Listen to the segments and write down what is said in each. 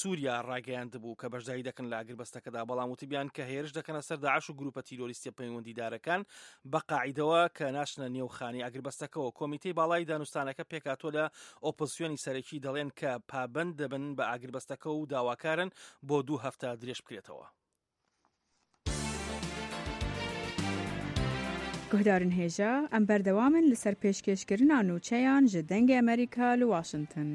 سووریا ڕاگەیاند بوو کە بەشداری دەکەن لە ئاگربەستەکەدا، بەڵام وتیبیان کە هێرش دەکەنە سەر داعش و گروپە تیرۆریستی پەیوەندیدارەکان بە قاعیدەوە کە ناشنە نێوخانی ئاگربەستەکەەوە. کۆمیتەی باڵای دانوستانەکە پێکاتۆ لە ئۆپۆزیسیۆنی سەرەکی دەڵێن کە پابەند دەبن بە ئاگربەستەکە و داواکارن بۆ 2 هەفتە درێژ بکرێتەوە. گوهدارن هێژە ئەم بەردەوامن لەسەر پێشکەشکردنا نوچەیان ji dengê ئەمریکا li Washington.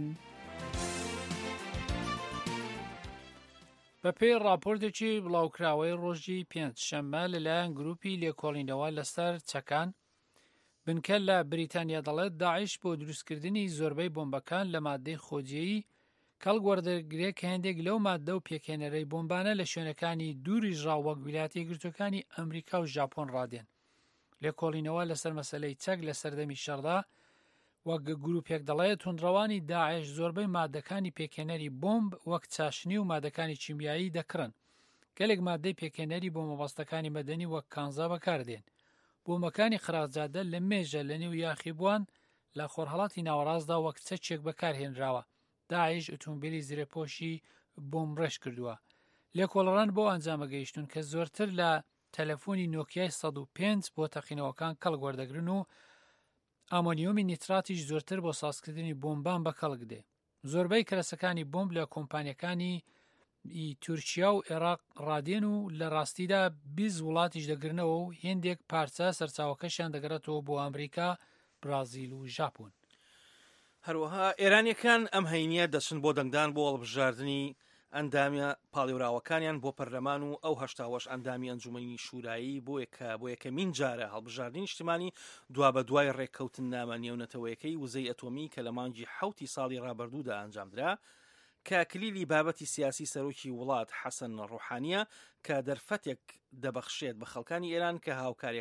بەپێی راپۆرتێکی بڵاوکراوەی ڕۆژی پێنجشەممە لەلایەن گروپی لێکۆڵینەوە لەسەر چەکان بنکە لە بریتانیا دەڵێت داعش بۆ دروستکردنی زۆربەی بۆمبەکان لە مادەی خۆجیایی کەڵگوەردەگرێت کە هێندێک لەو مادە و پێکێنەرەی بۆمبانە لە شوێنەکانی دووری ژاو وەک ویلایەتە یەکگرتووەکانی ئەمریکا و ژاپۆن ڕادێن. لێکۆڵینەوە لەسەر مەسەلەی چەک لە سەردەمی شەڕدا وەک گروپێک دەڵێت توندڕەوانی داعش زۆربەی مادەکانی پێکێنەری بۆمب وەک چاشنی و مادەکانی چیمیایی دەکڕن. گەلێک مادەی پێکێنەری بۆ مەبەستەکانی مەدەنی وەک کانزا بەکاردێن. بۆمبەکانی خراجادە لە مێژە لە نێو یاخیبووان لە خۆرهەڵاتی ناوەڕاستدا وەک چەچێک بەکارهێنراوە. داعش ئۆتۆمبیلی زیرەپۆشی بۆمب ڕێژ کردووە. لێکۆڵەڕان بۆ ئەنجامە گەیشتون کە زۆرتر لە تەلەفۆنی نۆکیای 105 بۆ تەقینەوەکان کەڵگوەردەگرن و ئامۆنیۆمی نیتراتیش زۆرتر بۆ سازکردنی بۆمبان بەکەڵک دێ. زۆربەی کەرەسەکانی بۆمب لە کۆمپانیەکانی تورکیا و عێراق ڕادێن و لە ڕاستیدا 20 وڵاتیش دەگرنەوە و هێندێک پارچە سەرچاوەکەشیان دەگرێتەوە بۆ ئەمریکا، برازیل و ژاپۆن. هەروەها ئێرانیەکان ئەم هەینیە دەچن بۆ دەنگدان بۆ هەڵبژاردننی ئەندامیە پاڵێوراوەکانیان بۆ پەرلەمان و ئەو هەشتاوەش ئەندامی ئەنجومەنی شورایی بۆ یەکەمین جارە هەڵبژاردننی نیشتیمانی دوا بە دوای ڕێککەوتن نامە نێونەتەوەیەکەی وزەی ئەتۆمی کە لە مانگی 7 ساڵی ڕابردوودا ئەنجامدرا کە کلیلی بابەتی سیاسی سەرۆکی وڵات حەسەن ڕوحانیە کە دەرفەتێک دەبەخشێت بە خەڵکانی ئێران کە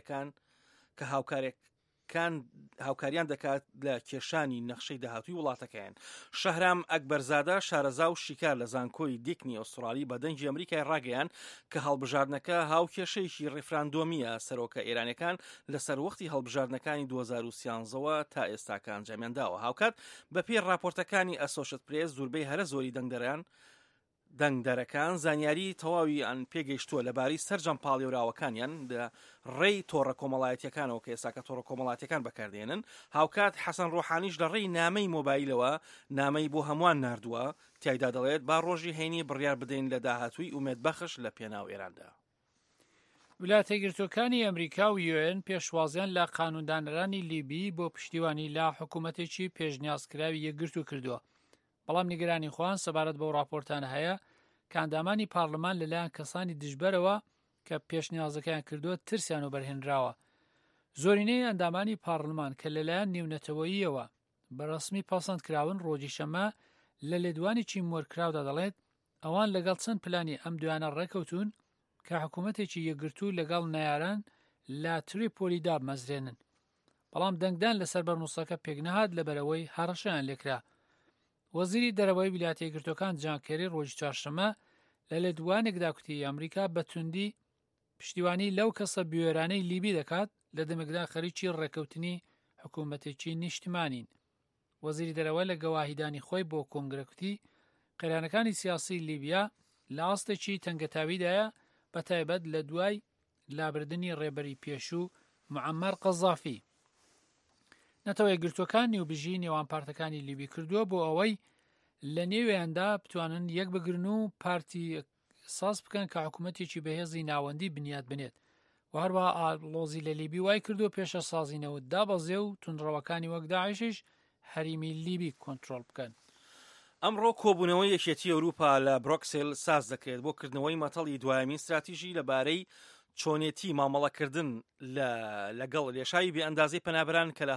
هاوکاریان دەکات لە کێشانی نەخشەی داهاتووی وڵاتەکەیان. شەهرام ئەکبەرزادە شارەزا و شیکار لە زانکۆی دیکنی ئوسترالی بە دەنگی ئەمریکای ڕاگەیان کە هەڵبژاردنەکە هاوکێشەیەکی ڕێفراندۆمیە سەرۆکە ئێرانەکان لەسەر وەختی هەڵبژاردنەکانی 2013ەوە تا ئێستاکە ئەنجامیانداوە. هاوکات بەپێی راپۆرتەکانی ئەسۆشێتد پرێس زۆربەی هەرە زۆری دەنگدەرەکان زانیاری تەواوی ئەن پێگەیشتووە لەبارەی سەرجەم پاڵێوراوەکانیان لە ڕێی تۆڕە کۆمەڵایەتیەکانەوە کە ئێساکە تۆڕە کۆمەڵاتیەکان بەکاردێنن. هاوکات حەسەن ڕۆحانیش لە ڕێی نامەی مۆبایلەوە نامەی بۆ هەمووان ناردووە، تیایدا دەڵێت با ڕۆژی هەینی بڕیار بدەین لە داهاتووی ئومێدبەخش لە پێناو ئێراندا. ویلایەتە یەکگرتووەکانی ئەمریکا و UN پێشوازیان لە قانوندانەرانی لیبی بۆ پشتیوانی لە حکوومەتێکی پێشنیازکراوی یەکگرتوو کردووە. بەڵام نیگەرانی خۆیان سەبارەت بەو راپۆرتانە هەیە کە ئەندامانی پارلەمان لەلایەن کەسانی دژبەرەوە کە پێشنیازەکەیان کردووە ترسیان و بەرهێنراوە. زۆرینەی ئەندامانی پارلەمان کە لەلایەن نێونەتەوەییەوە بەڕەسمی پەسەند کراون ڕۆژی شەمە لە لێدوانێکی مۆرکراودا دەڵێت ئەوان لەگەڵ چەند پلانی ئەم دویانە ڕێکەوتون کە حکوومەتێکی یەکگرتوو لەگەڵ نایاران لە تریپۆلیدا بمەزرێنن. بەڵام دەنگدان لەسەر بەرنووسەکە پێک نەهات لەبەرەوەی هەڕەشەیان لێکرا. وەزیری دەرەوەی ویلایەتە یەکگرتووەکان جان کێری ڕۆژی چوارشەممە لە لێدوانێکدا کوتی ئەمریکا بە توندی پشتیوانی لەو کەسە بوێرانەی لیبی دەکات لە دەمێکدا خەریکی ڕێکەوتنی حکوومەتێکی نیشتیمانین. وەزیری دەرەوە لە گەواهیدانی خۆی بۆ کۆنگرە کوتی قەیرانەکانی سیاسی لیبیا لە ئاستێکی تەنگەتاویدایە بە تایبەت لە دوای لابردنی ڕێبەری پێشوو موعەمەر قەزافی. نەتەوە یەکگرتووەکان نێوبژی نێوان پارتەکانی لیبی کردووە بۆ ئەوەی لە نێویاندا بتوانن یەک بگرن و پارتی ساز بکەن کە حکوومەتێکی بەهێزی ناوەندی بنیاد بنێت و هەروە ئاڵۆزی لە لیبی وای کردو پێشە سازینەوە دابەزێ و توندڕەوەکانی وەک داعشش هەریمی لیبی کۆنتڕۆل بکەن. ئەمڕۆ کۆبوونەوەی یەکێتی ئەوروپا لە بروکسل ساز دەکرێت بۆ کردنەوەی مەتەڵی دوایەمین استراتیژی لەبارەی چۆنێتی مامەڵەکردن لەگەڵ لێشاوی بێئەندازەی پەنابەران کە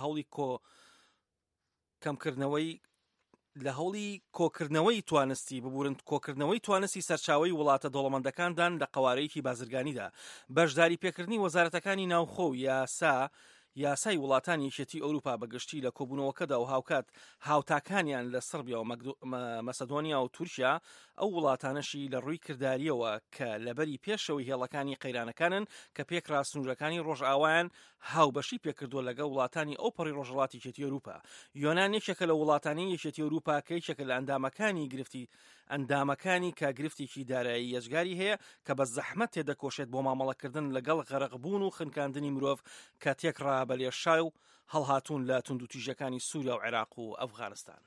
لە هەوڵی کۆکردنەوەی توانستی ببورن کۆکردنەوەی توانستی سەرچاوی وڵاتە دەوڵەمەندەکاندان لە قەوارەیەکی بازرگانیدا. بەشداری پێکردنی وەزارەتەکانی ناوخۆ و یاسا یاسای وڵاتانی یەکێتی ئەوروپا بەگشتی لە کۆبوونەوەکەدا و هاوتاکانیان لە سربیا و مەسەدۆنیا و تورکیا ئەو وڵاتانەشی لە ڕووی کردداریەوە کە لەبەری پێشەوەی هێڵەکانی قەیرانەکانن کە پێک ڕاستنوورەکانی ڕۆژئاوایان هاوبەشی پێکردووە لەگە وڵاتانی ئەو پەڕی ڕۆژهڵاتی یەکێتی ئەوروپا. یۆنان یەکێکە لە وڵاتانی یەکێتی ئەوروپا کە یەکێکە لە ئەندامەکانی کە گرفتێکی دارایی یەجگاری هەیە کە بە زەحمەت تێدەکۆشێت بۆ مامەڵەکردن لەگەڵ غەرقبوون و خنکاندنی مرۆڤ کە تێکڕا بە لێشای و هەڵهاتوون لە توندوتیژەکانی سووریا و عێراق و ئەفغانستان.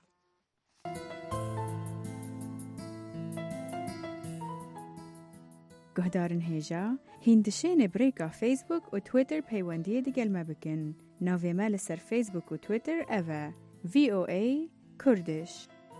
گهدارن هێژا هیندشێنێ برێکا فیسبوک و تویتر پەیوەندیە دیگەلمە بکن. ناوێمە لەسەر فیسبوک و تویتر ئەڤە VOA کوردش.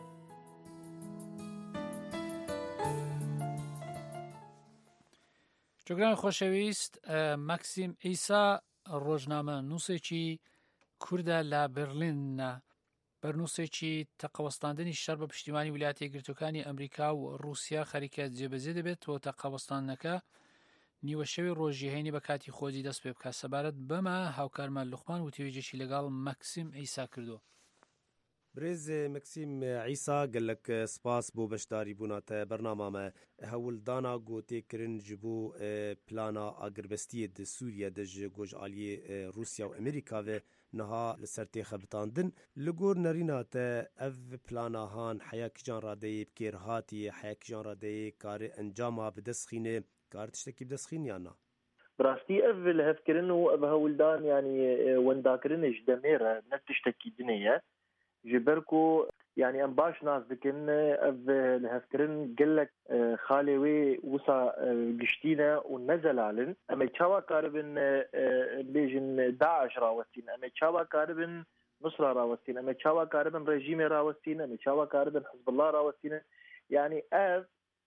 جۆگرانی خۆشەویست، مەکسیم ئیسا ڕۆژنامە نووسێکی کووردە لە بەرلینە، بەرنووسێکی تەقەوەستاندنی شەڕ بە پشتیوانی ویلایەتە یەکگرتووەکانی ئەمریکا و رووسیا خەریکە جێبەجێ دەبێت و تەقەوەستانەکە نیوە شەوی ڕۆژی هەینی بە کاتی خۆجی دەست پێ بکات. سەبارەت بەمە هاوکارمان لوقمان وتیوێژێکی لەگەڵ مەکسیم ئیسا کردووە. برێز مەکسیم عیسا گەلک سپاس بۆ بەشداری بووناتە بەرنامامە هەوڵدانا گۆتێکردن ji بۆ plana agirvestiyê di Sûriye de ji gojaliyê Rûsya û Amerîka ve niha li ser têxebitandin li gor nerîna te ev planahan heya kîjan radeyê bikêrhatiyê heya kîjan radeyê karê encama bidestxîne kar tiştekî bidestxîn yan na? براستی ev lehevkirin û ev hewldan yanî wendakirinê ji demê re ne tiştekî dinê ye ji ber ku yani em baş nas dikin ev lehevkirin gelek xalê wê wisa giştîne û nezelalin em ê çawa karibin bêjin Daeş rawestîn, em ê çawa karibin Nusra rawestîn, em ê çawa karibin rejîmê rawestîn, em ê çawa karibin Hizbullah rawestîn. Yani ev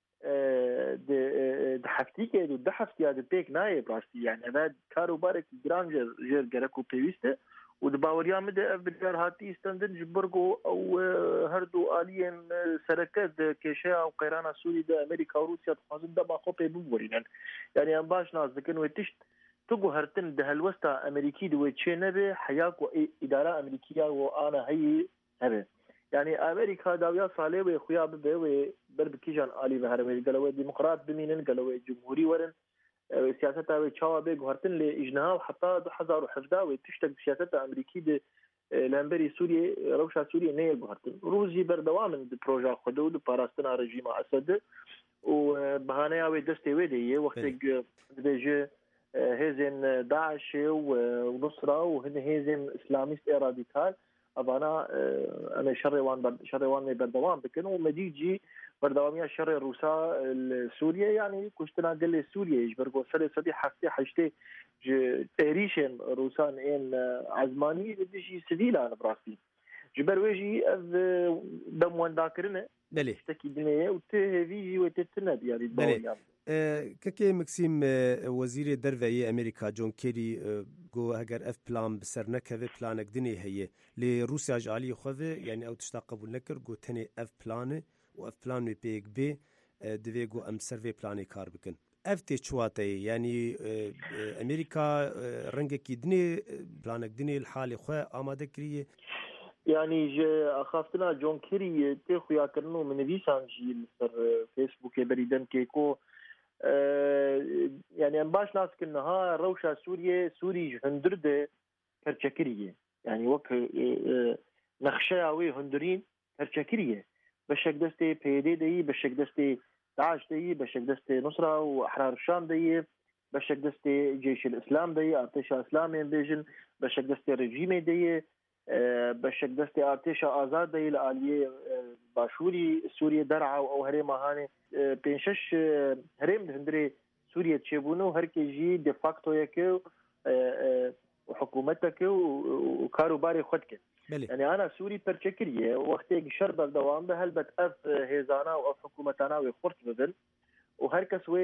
di heftîkê û di heftiya di pêk nayê rastî yani ev karobarekî giran jêr gerek û pêwîst e û di baweriya min de ev biryar hatî îstendin ji ber ku ew her du aliyên sereket di kêşeya û qeyrana Sûrî de Amerîka û Rûsya dixwazin dema xwe pê biborînin. Yani em baş nas dikin wê tişt tu guhertin di helwesta Amerîkî di wê çê nebe heya ku îdara Amerîkiya û ana heyî hebe. Yani Amerika dawiya salê wê xuya bibe wê ber bi kîjan alî ve herêmê gelo wê demokrat bimînin gelo wê cumhurî werin siyaseta wê çawa bê guhertin lê îjniha heta 2017 wê tiştek siyaseta Amerîkî de lemberî Sûriye rewşa Sûriye neyê guhertin. Rûz jî berdewamin di proja xwe de û di parastina rejîma Esedê û bihaneya wê destê wê de ye wextê dibêje hêzên Daişê û Nusra û hin hêzên İslamîst ê radîkal evana em ê şerê wan wê berdewam bikin û medî cî berdewamiya şerê Rûsa li Sûriye yani kuştina gelê Sûriye ji ber ku serê sedî heftê heştê ji êrîşên Rûsan ên ezmanî dijî sivîlan birastî ji ber wê jî ev dem wendakirin e tiştekî dinê ye û tê hêvî jî wê tê tune diyarî baweriyan. Kekê Meksim Wezîrê Derveyê Amerîka John Kerry got heger ev plan bi ser nekeve planek dinê heye lê Rûsya ji aliyê xwe ve yani ew tişta qebûl nekir got tenê ev planê û ev plan wê pêk bê divê got em ser vê planê kar bikin. Ev tê çiwateyê yani Amerîka rengekî dinê planek dinê li halê xwe amade kiriye. Yani ji axaftina John Kerry tê xuyakirin û min nivîsan jî li ser Facebookê berî demkê ku yani em baş nas dikin niha rewşa Sûriye Sûrî ji hundir de perçekiriye. Yani wek nexşeya wê hundirîn perçekiriye. Beşek destê PYD de yî, beşek destê Daeş de yî, beşek destê Nusra û Ehrar Şam de yî, beşek destê Ceyşil İslam de yî, Artêşa İslamên bêjin, beşek destê rejîmê de yî, beşek destê Artêşa Azad de yî li aliyê başûrî Sûriye der'a û ew herêma hanê pênc şeş herêm di hundirê Sûriye çêbûne û herkê jî de facto yeke û hikûmeteke û karobarê xwe dike. Yani ana Sûrî perçekiriye wextê şer berdewam be helbet ev hêzana û ev hikûmetana wê xurt bibin û herkes wê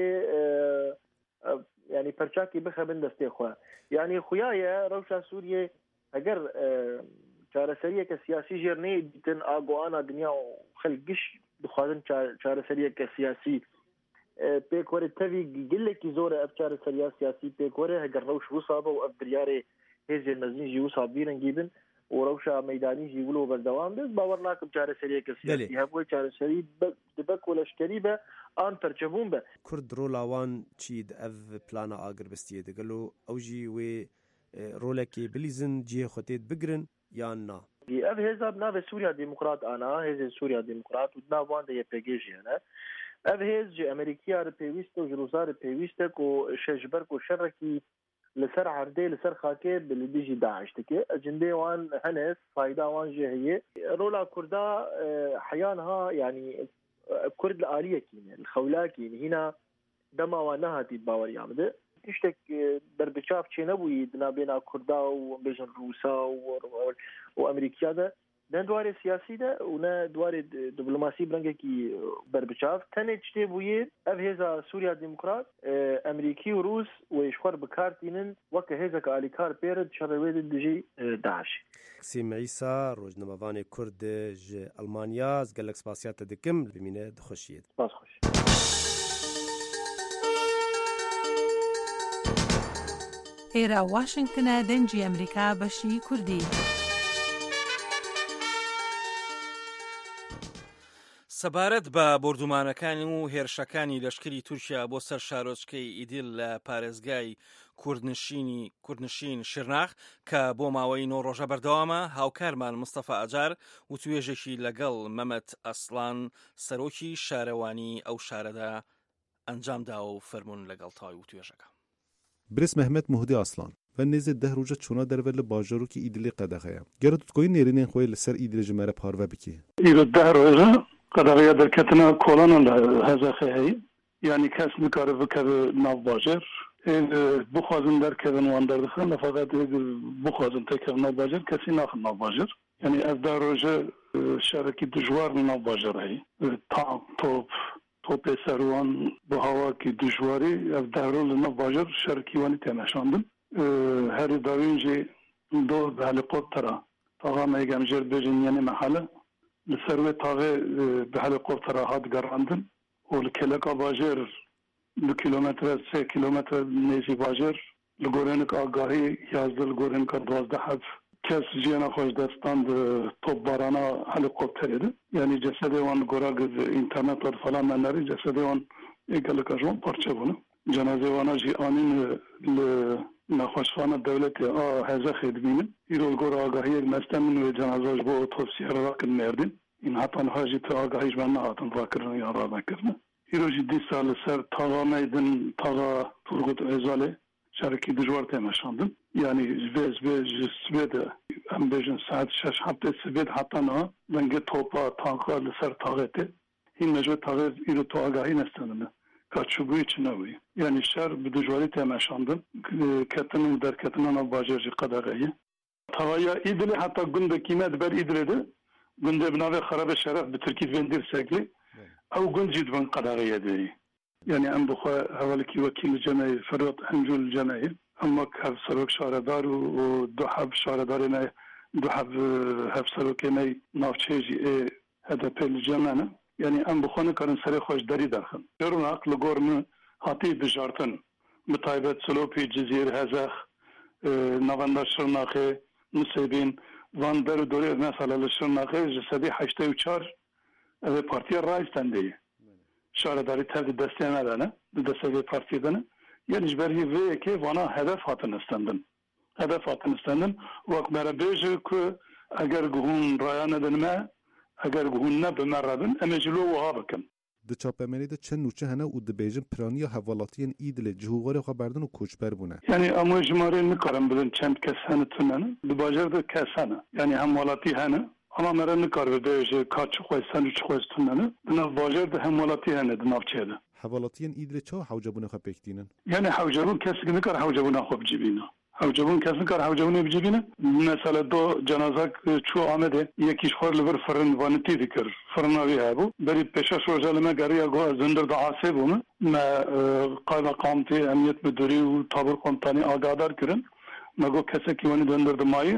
yani perçakî bixebin destê xwe. Yani xuya ye rewşa Sûriye eger çareseriyeke siyasî jêr neyê dîtin a goana dinya û xelk giş dixwazin çareseriyeke siyasî pêk were tevî gelekî zor e ev çareseriya siyasî pêk were heger rewş wisa be û ev biryarê هێزێ مەزنی ژی و سابیرنگی بن وروشا ميداني جيولو بردوام بس باور ناكم چارەسەریە کەسی هەبووی چارەسەری دبە کۆلەشکەری بە ئان تەرچەبوون بە کورد ڕۆلاوان چید ئەv پلانە ئاگربەستیە دەگەل و ئەوژی وێ ڕۆلێکی بلیزن جێ خۆتێت بگرن یان نا ئەv هێزا ناوێ سووریا دیموکرات ئانا هێزێ سووریا دیموکرات و ناوان دە یەپێگێژیانە ئەv هێز جێ ئەمریکیارە پێویستە و ژروزارە پێویستە و شەژبەرک و شەڕێکی لسر عردي لسر خاكي باللي بيجي داعش تكي اجندي وان هنس فايدا وان جهيه رولا كردا حيانها يعني كرد الآلية كيني الخولاكي هنا دما ونهاتي باور يعمده تشتك بربشاف چه نبوي دنا بين كردا وبين روسا وامريكا ده دواري سياسي ده ونا دواري دبلوماسي برنگكي بربشاف تنه چته بويه اف هيزا سوريا ديمقراط امريكي وروس ويشخور بكارتينن وك هيزا كاليكار بيرد شرويد دجي داعش سيم عيسى روجنمواني كرد ج المانيا زقلك سباسيات دكم بمينه دخشيد باس خوش ئێرە واشنگتنە دەنجی ئەمریکا بەشی کوردی سەبارەت بە بردومانەکانی و هێرشەکانی لەشکری تورکیا بۆ سەر شارۆچکەی ئیدیل لە پارێزگای کوردنشین شرناخ کە بۆ ماوەی 9 ڕۆژە بەردەوامە هاوکارمان مستەفا ئەجار و توێژێکی لەگەڵ مەمەت ئەسڵان سەرۆکی شارەوانی ئەو شارەدا ئەنجامدا و فەرموون لەگەڵ تاوی و توێژەکە برس محمد مهدی ئاسلان و نێزێ 10 ڕۆژە چوونە دەرەوە لە باژەرۆکی ئیدلی قەدەغەیە گەرە توتکۆی نێرینێن خۆی لەسەر ئیدلی ژمارە پارڤە بکێ ئیرۆ 10 ڕۆژە قەدەغەیە دەرکەتنە کۆڵانە لە هەزەخە هەیە یعنی کەس نکارە بکەوێ ناو باژێر بخوازن دەرکەون وان دەردەخن لە فەقەت بخوازن تێکەون ناو باژێر کەسی ناخن ناو باژێر یعنی ئەف 10 ڕۆژە شارێکی دژوار ناو باژێر هەیە تانک توپê serwan bi hawakî dijwarî ev dehrol li nav bajar şerkî wanî tê meşandin herî dawîn jî do bi helîkoptera taxa me gemjêr bêjin yenê mehele li ser wê tavê bi helîkoptera hat gerandin û li keleka bajêr 2 kilometre 3 kilometre nêzî bajêr li gorênik agahî yazdi li gorênika 12 hev kes jiyana xweş destan di topbarana helîkopterê de yani cesedê wan gora internet û falan mennerî cesedê wan geleka ji wan parçe bûne cenazê wan jî anîn li nexweşxana dewletê a hezexê dibînin îro li gora agahiyek mestemin wê cenaza ji bo otopsiye rakin merdin în heta niha jî ti agahî ji me nehatin rakirin yan ravekirin îro jî dîsa li ser taxa meydin taxa Turgut Özalê şerekî dijwar tê meşandin yani ji sibê de em bêjin saet 6 heftê sibê heta niha dengê topa tanka li ser taxê tê hîn mecbûr taxê îro tu agahî nestendine ka çûbûyî çi newî yani şer bi dijwarî tê meşandin ketin û derketina nav bajêr jî qedeğeyê taxaya îdilê heta gundekî me diber îdilê de gundê bi navê xerabê şeref bi Tirkî dibên Dîrseklê ew gund jî dibin qedeğeyê derî yani em bixwe hevalekî wekîl cemeyê Ferhat Encûl cemeyê em wek hev serok şaredar û du hev şaredarê me du hev serokê me navçeyê jî ê HDP li ceme ne yani em bixwe nikarin serê xwe ji derî derxin Şirnak li gor min hatî bijartin bi taybet Silopî Cizîr Hezex navenda Şirnaxê Nisêbîn van der û dorê mesela li Şirnaxê ji sedî 84 ev ê Partiya Rayistandeyê şaredarî tev di destê me de ne di destê vê partiyê de ne yani ji ber hîv vê yekê vana hedef hatin istendin hedef hatin istendin wek me re bêje ku eger hûn raya nedin me eger hûn ne bi me rebin em ê ji lo wiha bikin di çapemenê de çend nûçe hene û dibêjin piraniya hevalatiyên îdilê cihûvarê xwe berdin û koçber bûne yani em wê jimarê nikarin bidin çend kes hene tune ne di bajar de kes hene yani hemwalatî hene ama me re nikar bibêje ka çi xwe sen û çi xwe tune ne di nav bajar de hemwalatî hene di navçeyê de hevalatiyên îdilê çawa hewcebûnê xwe pêk dînin yani hewcebûn kesik nikar hewcebûna xwe bicivîne hewcebûn kes nikar hewcebûnê bicivîne mesela do cenazak çû Amedê yekî ji xwe li vir firin vanitî dikir firina wî hebû berî pêşa roja li me geriya goha zindir de asê bûne me qaymeqamtê emniyet müdürî û tabir komutanî agadar kirin me got kesekî wanî zindir de mayê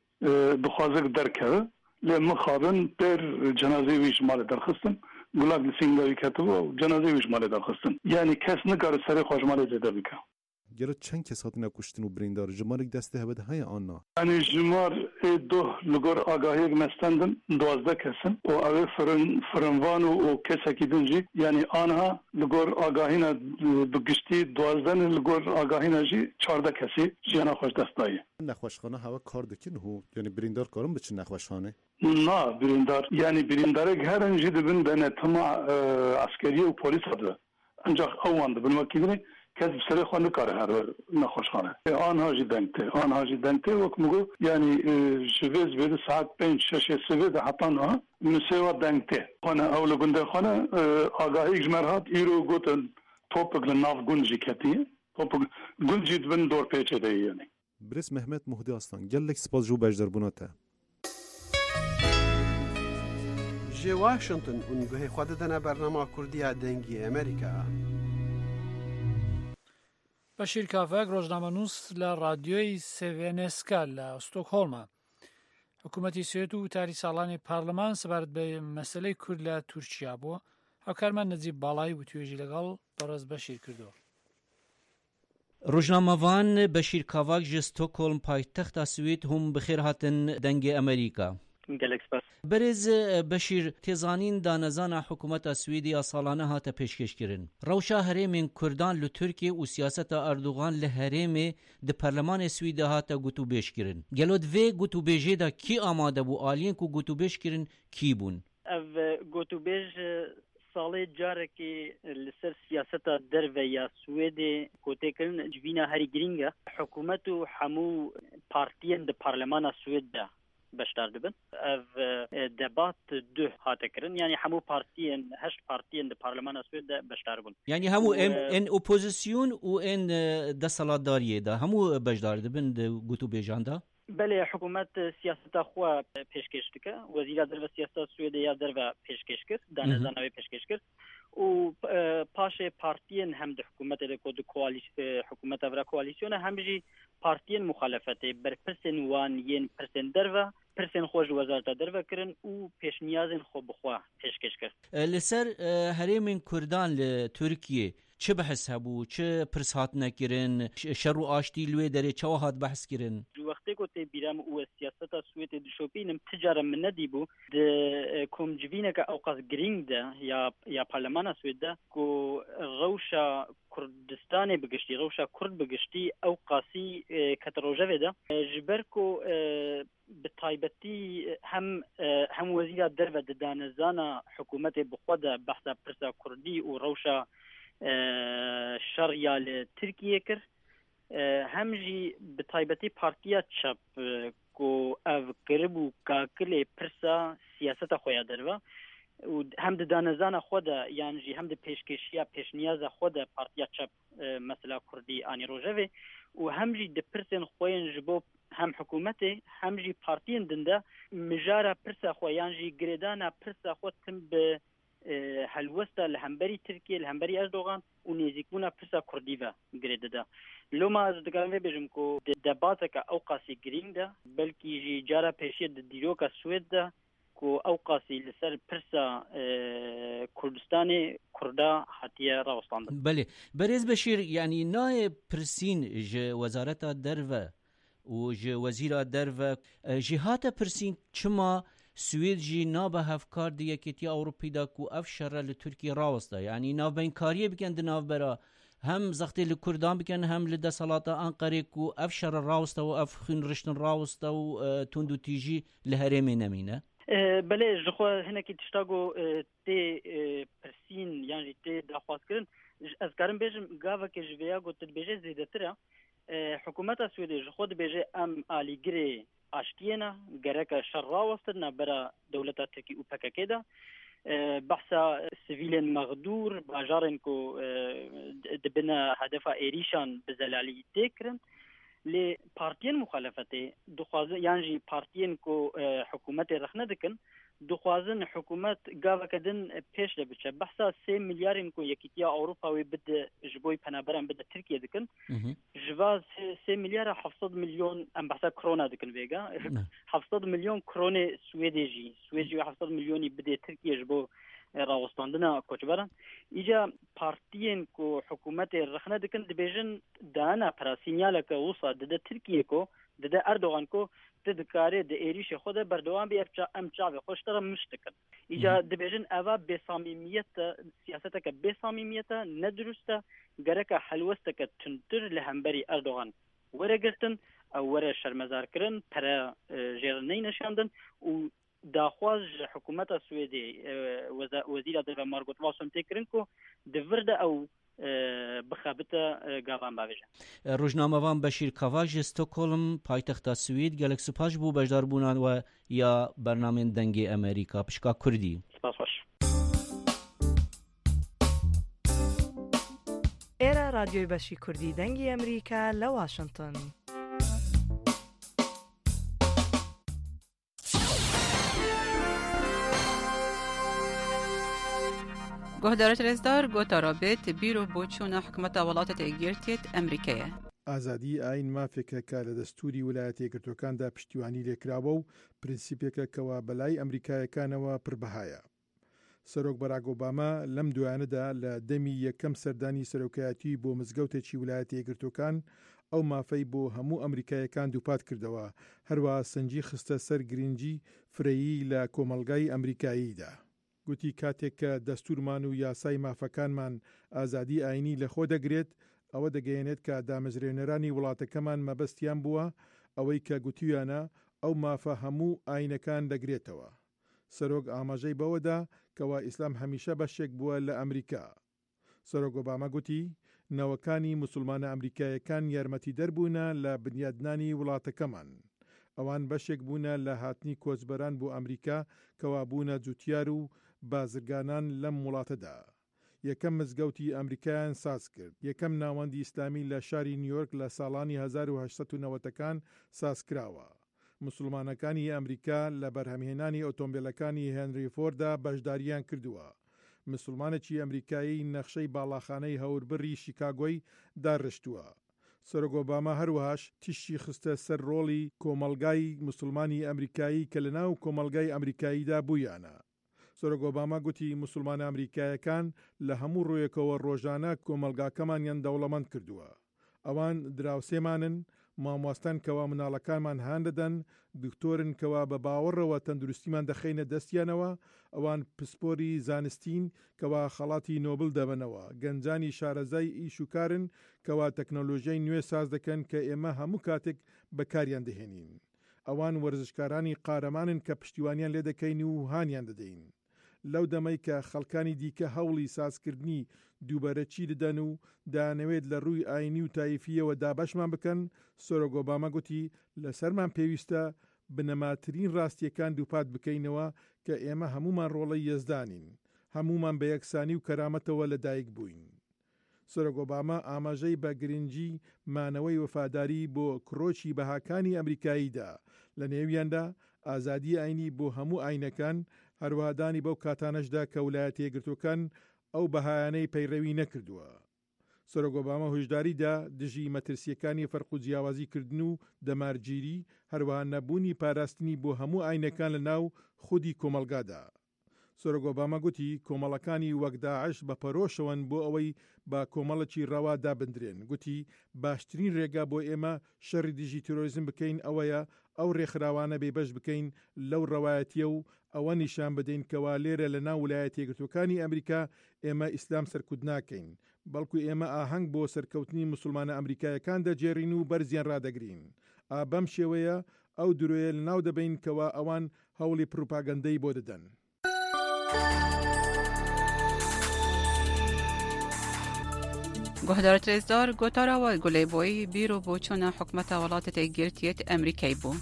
dixwaze derkeve lê min xabin pêr cenazê wî ji malê derxistin gulak li sîngavî ketibû cenazê wî ji malê derxistin yani kes nikare serê xwe ji malê zêde bike گرت چند کس هاتن کشتن و بریندار جمارک دسته هبد های آنها یعنی جمار دو لگور آگاهی مستندن 12 کسن و اوه فرنوان و کسکی دنجی یعنی آنها لگور آگاهی نا بگشتی 12 لگور آگاهی نا جی 14 کسی جیانا خوش دستایی نخوشخانه هوا کار دکن هو یعنی بریندار کارم بچه نخوشخانه نه بریندار یعنی بریندار هرن جی دبن بین تما عسکری و پلیس هده انجا اوان دبن وکیدنی کسی بسره خواه نکاره هر نخوشخانه آنها جی دنگته وکمگو یعنی شویز بیده ساعت 5-6 سویده حتی نه منسیوه دنگته خانه اول گنده خانه آگاهی جمرهات ایرو گوتن توپک لناف گنجی کتیه توپک گنجی دبن دور پیچه ده یعنی برس محمد مهدی اصلان گلک سپاس جو بجدر بوناته جی واشنطن اونگوه خود دنه برنامه کردی دنگی امریکا بەشیر کافەک ڕۆژنامەنووس لە ڕادیۆی سێڤێنێسکا لە ستۆکهۆڵمە حکوومەتی سوێت و تاری ساڵانی پارلەمان سەبارەت بە مەسەلەی کورد لە تورکیا بووە هاوکارمان نەجیب باڵای وتوێژی لەگەڵ بەڕێز بەشیر کردووە ڕۆژنامەوان بەشیر کاڤاک ji ستۆکهۆڵم پایتەختا سوێت هەم بخێر هاتن دەنگی ئەمریکا بەرێز بەشیر تێزانین دانەزانە حکوومەتە سوێدیا ساڵانە هاتە پێشکەشکردن ڕەوشا هەرێمên کوردان لە تورکیە و سیاسەتە ئەردوغان لە هەرێمێ di پەرلەمانê سوێدە هاتە گوتوبێژkirin gelot vê gotûbêjê de kî amade bû aliyên ku gotûbêjkirin kî bûn ev gotûbêj salê carekê li ser siyaseta derve ya Swêdê kotêkirin civîna herî giring e hikûmet û hemû partiyên di parlemana Swêd de beşdar dibin ev debat duh hate kirin yani hemû partiyên heşt partiyên di parlemana Swêd de beşdar bûn yani hemû en opozisyon û en desalatdariyê de hemû beşdar dibin di gotûbêjan de belê hikûmet siyaseta xwe pêşkêş dike wezîra derve siyaseta Swêdê ya derve pêşkêş kir danezana wê pêşkêş kir û paşê partiyên hem di hikûmetê de ku di hikûmeta vira koalîsyona hem jî partiyên muxalefetê berpirsên wan yên pirsên derve pirsên xwe ji wezareta derve kirin û pêşniyazên xwe bi xwe pêşkêş kir li ser herêmên Kurdan li Tirkiyê çi behs hebû çi pirs hatine kirin şer û aştî li wê derê çawa hat behs kirin ji wextê ku tê bîram û siyaseta Swêdê dişopînim ti care min nedîbû di komcivîneke ewqas giring de ya parlemana Swêd de ku rewşa Kurdistanê bigiştî rewşa Kurd bigiştî ew qasî ket rojevê de ji ber ku bi taybetî hem wezîra derve di danezana hikûmetê bi xwe de behsa pirsa Kurdî û rewşa şerya li Tirkiyê kir hem jî bi taybetî partiya çap ku ev kiribû kakilê pirsa siyaseta xwe ya derve û hem di danezana xwe de yan jî hem di pêşkêşiya pêşniyaza xwe de partiya çap mesela Kurdî anî rojevê û hem jî di pirsên xwe yên ji bo hem hikûmetê hem jî partiyên din de mijara pirsa xwe yan jî girêdana pirsa xwe tim bi helwesta li hemberî Tirkiye li hemberî Erdogan û nêzîkbûna pirsa Kurdî ve girê dide loma ez dikarim vê bêjim ku debateka ew qasî giring de belkî jî cara pêşiye di dîroka Swêd de ku ew qasî li ser pirsa Kurdistanê Kurda hatiye rawestandin belê berêz Beşîr yanî nayê pirsîn ji wezareta derve û ji wezîra derve jî hate pirsîn çima Swêd jî nabe hevkar di Yekîtiya Ewropî de ku ev şerre li Tirkiye raweste yanî navbeykariyê bikin di navbera hem zextê li Kurdan bikin hem li desalata Enqerê ku ev şerre raweste û ev xwînriştin raweste û tund û tîjî li herêmê nemîne belê ji xwe hinekî tişta got tê pirsîn yan jî tê daxwazkirin ez karim bêjim gavekê ji vêya got dibêje zêdetir e hikûmeta Swêdê ji xwe dibêje em alîgirê aştiyena gereka şer rawestin bera dewleta Tirkî û PKK de behsa sivîlên mexdûr bajarên ku dibine hedefa êrîşan bi zelalî tê kirin lê partiyên muxalefetê dixwazin yan jî partiyên ku hikûmetê rexne dikin dixwazin hikûmet gaveke din pêş de biçe behsa 3 milyarên ku Yekîtiya Ewropa wê bide ji bo penaberan bide Tirkiye dikin ji va 3 milyara 700 milyon em behsa krona dikin vêga 700 milyon kronê Swêdê jî 700 milyonî bide Tirkiye ji bo راوستاندنا کوچبرن ایجا پارتیین کو حکومت رخنه دکن دبیجن دانا پر سینیال که وصا د ترکیه کو د اردوغان کو تذكاري د ايريش خود بردوان بي ام شعب خوشتر مشتكل اجا دبيجن اوا بصميميه سياستك بصميميه ندرسته غرك حلوستك تنتر لهمبري اردوغان ورغرتن او ور شرمزار كرن پر جيرني نشاندن و داخواز حکومت سویدی وزیر در مارگوت واسم تکرنکو دورد او بخابت گاوان باویجه روزنامه‌وان بشیر کاواژ استکهلم پایتخت سوید گلک سپاس بو بجدار بونان و یا برنامه دنگ امریکا پشکا کردی سپاس باش ایرا رادیوی بشی کردی دنگ امریکا لواشنطن گهدارت رزدار گوتا رابط بیرو بوچونا حکومت ولات تیگیرتیت امریکیه. ئازادی ئاین مافێکەکە لە دەستوری ویلایەتە یەکگرتووەکاندا پشتیوانی لێکراوە و پرینسیپێکە کەوا بەلای ئەمریکایەکانەوە پڕبەهایە. سەرۆک باراک ئۆباما لەم دوایانەدا لە دەمی یەکەم سەردانی سەرۆکایەتی بۆ مزگەوتێکی ویلایەتە یەکگرتووەکان ئەو مافەی بۆ هەموو ئەمریکایەکان دووپات کردەوە، هەروە سەنجی خستە سەر گرنگی فرەیی لە کۆمەڵگای ئەمریکاییدا. گوتی کاتێک کە دەستورمان و یاسای مافەکانمان ئازادی ئاینی لەخۆ دەگرێت، ئەوە دەگەیەنێت کە دامەزرێنەرانی وڵاتەکەمان مەبەستیان بووە ئەوەی کە گوتیویانە ئەو مافە هەموو ئاینەکان دەگرێتەوە. سەرۆک ئاماژەی بەوەدا کەوا ئیسلام هەمیشە بەشێک بووە لە ئەمریکا. سەرۆک ئۆباما گوتی نەوەکانی موسڵمانە ئەمریکایەکان یارمەتی دەربوونە لە بنیادنانی وڵاتەکەمان. ئەوان بەشێک بوونە لە هاتنی کۆچبەران بۆ ئەمریکا کەوا بوونە جوتیار و بازرگانان لەم وڵاتەدا. یەکەم مزگەوتی ئەمریکایان ساز کرد. یەکەم ناوەندی ئیسلامی لە شاری نیویۆرک لە ساڵانی 1990ەکان سازکراوە. موسڵمانەکانی ئەمریکا لە بەرهەمهێنانی ئۆتۆمبیلەکانی هێنری فۆردا بەشداریان کردووە. موسڵمانێکی ئەمریکایی نەخشەی باڵاخانەی هەوربڕی شیکاگۆی داڕشتووە. سەرۆک ئۆباما هەروەهاش تیشی خستە سەر ڕۆڵی کۆمەڵگای موسڵمانی ئەمریکایی کە لەناو کۆمەڵگای ئەمریکاییدا بوویانە. سەرۆک ئۆباما گوتی موسڵمانە ئەمریکایەکان لە هەموو ڕوویەکەوە ڕۆژانە کۆمەلگاکەمانیان دەوڵەمەند کردووە. ئەوان دراوسێمانن، مامۆستان کەوا مناڵەکانمان هان دەدەن، دکتۆرن کەوا بە باوەڕەوە تەندروستیمان دەخینە دەستیانەوە، ئەوان پسپۆری زانستین کەوا خەڵاتی نۆبل دەبنەوە، گەنجانی شارەزای ئیش و کارن کەوا تەکنۆلۆژیای نوێ ساز دەکەن کە ئێمە هەموو کاتێک بەکاریان دەهێنین. ئەوان وەرزشکارانی قارەمانن کە پشتیوانیان لێ دەکەین و هانیان دەدەین. لەو دەمەی کە خەڵکانی دیکە هەوڵی سازکردنی دووبەرەچی دەدەن و دانەوێت لە ڕووی ئاینی و تایفیەوە دابەشمان بکەن، سەرۆک ئۆباما گوتی لەسەرمان پێویستە بنەماترین ڕاستیەکان دووپات بکەینەوە کە ئێمە هەمومان ڕۆڵەی یەزدانین، هەمومان بە یەکسانی و کەرامەتەوە لەدایک بووین. سەرۆک ئۆباما ئاماژەی بە گرنگی مانەوەی وەفاداری بۆ کڕۆکی بەهاکانی ئەمریکاییدا، لە نێویاندا ئازادی ئاینی بۆ هەموو ئاینەکان، هەروەهادانی بەو کاتانەشدا کە ویلایەتە یەکگرتووەکان ئەو بەهایانەی پەیڕەوی نەکردووە. سەرۆک ئۆباما هۆشداریدا دژی مەترسیەکانی فەرق و جیاوازیکردن و دەمارگیری، هەروەها نەبوونی پاراستنی بۆ هەموو ئاینەکان لە ناو خودی کۆمەلگادا. سەرۆک ئۆباما گوتی کۆمەڵەکانی وەک داعش بە پەرۆشەوەن بۆ ئەوەی با کۆمەڵێکی ڕەوا دابدرێن. گوتی باشترین ڕێگا بۆ ئێمە شەڕی دژی تۆرۆریزم بکەین ئەوەیە ئەو ڕێکخراوانە بێبەش بکەین لەو ڕەوایەتیە و ئەوە نیشان بدەین کەوا لێرە لە ناو ویلایەتە یەکگرتووەکانی ئەمریکا ئێمە ئیسلام سەرکوت ناکەین، بەڵکو ئێمە ئاهەنگ بۆ سەرکەوتنی موسڵمانە ئەمریکایەکان دەجێڕین و بەرزیان ڕادەگرین. بەم شێوەیە ئەو درۆیە لە ناو دەبین کەوا ئەوان هەوڵی پروپاگەندەی بۆ دەدەن. گهدارت رزدار گوتارا و گلی بوی بیرو بوچونا حکومت ولات تیگیرتیت امریکای بو.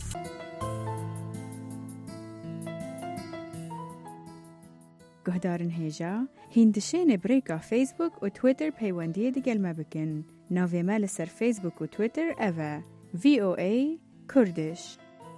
گهدارن هیجا هندشین بریکا فیسبوک و تویتر پیوندی دیگل مبکن. ناوی مال سر فیسبوک و تویتر اوه VOA کردش.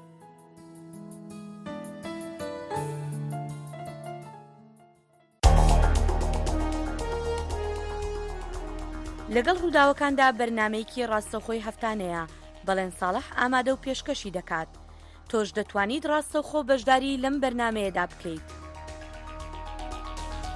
لەگەڵ ڕووداوەکاندا بەرنامەیەکی ڕاستەوخۆی هەفتانەیە، بەڵێن ساڵح ئامادە و پێشکەشی دەکات. تۆش دەتوانیت ڕاستەوخۆ بەشداری لەم بەرنامەیەدا بکەیت.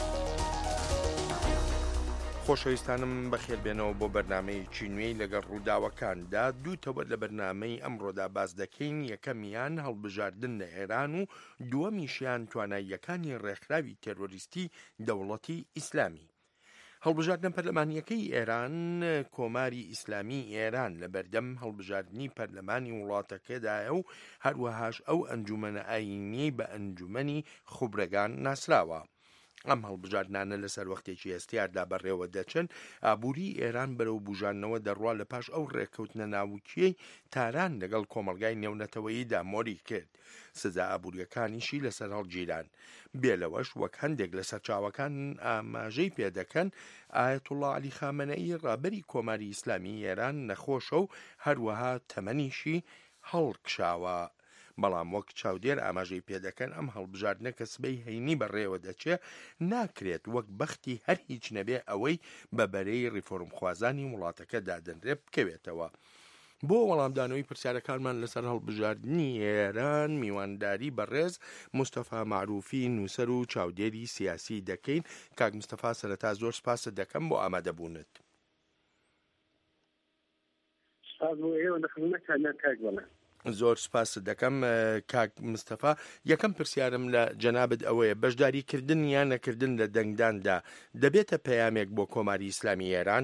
خۆشەویستانم بەخێربێنەوە بۆ بەرنمەیەکی نوێی لەگەڵ ڕووداوەکاندا دووتەوە لە بەرنمەی ئەمڕۆدا باز دەکەین. یەکەمیان هەڵبژاردن لە ئێران و دووەمیشیان تواناییەکانی ڕێکخراوی تێرۆریستی دەوڵەتی ئیسلامی. هەڵبژاردنە پەرلەمانیەکەی ئێران کۆماری ئیسلامی ئێران لە بەردەم هەڵبژاردننی پەرلەمانی وڵاتەکەدایە و هەروەهاش ئەو ئەنجومەنە ئاینی بە ئەنجومەنی خوبرەگان ناسراوە. ئەم هەڵبژاردنانە لەسەر وەختێکی ئێستیاردا بەڕێوە دەچن. ئابووری ئێران بەرەو بژاردنەوە دەڕوا لە پاش ئەو ڕێککەوتنە ناوچیەی تاران لەگەڵ کۆمەلگای نێونەتەوەییدا مۆری کرد. سزا ئابوووریەکانیشی لەسەر هەڵگیران. بێلەوەش وەک هەندێک لە سەرچاوەکان ئاماژەی پێدەکەن ئایەتوڵڵا عەلی خامنەئی ڕابەری کۆماری ئیسلامی ئێران نەخۆشە و هەروەها تەمەنیشی هەڵکشاوە. بەڵام وەک چاودێر ئاماژەی پێدەکەن ئەم هەڵبژاردنە کە سبەی هەینی بەڕێوە دەچێ ناکرێت وەک بەختی هەر هیچ نەبێ ئەوەی بەبەرەی ڕیفۆرمخوازانی وڵاتەکە دادەنرێ بکەوێتەوە. بۆ وەڵامدانەوەی پرسیارەکانمان لەسەر هەڵبژاردننی ئێران میوانداری بەڕێز مستەفا معروفی نووسەر و چاودێری سیاسی دەکەین. کاک مستەفا سەرەتا زۆر سپاسە دەکەم بۆ ئامادەبوونت. زۆر سپاس دەکەم کاک مستەفا. یەکەم پرسیارم لە جەنابەت ئەوەیە بەشداریکردن یان نەکردن لە دەنگداندا دەبێتە پەیامێک بۆ کۆماری ئیسلامی ئێران؟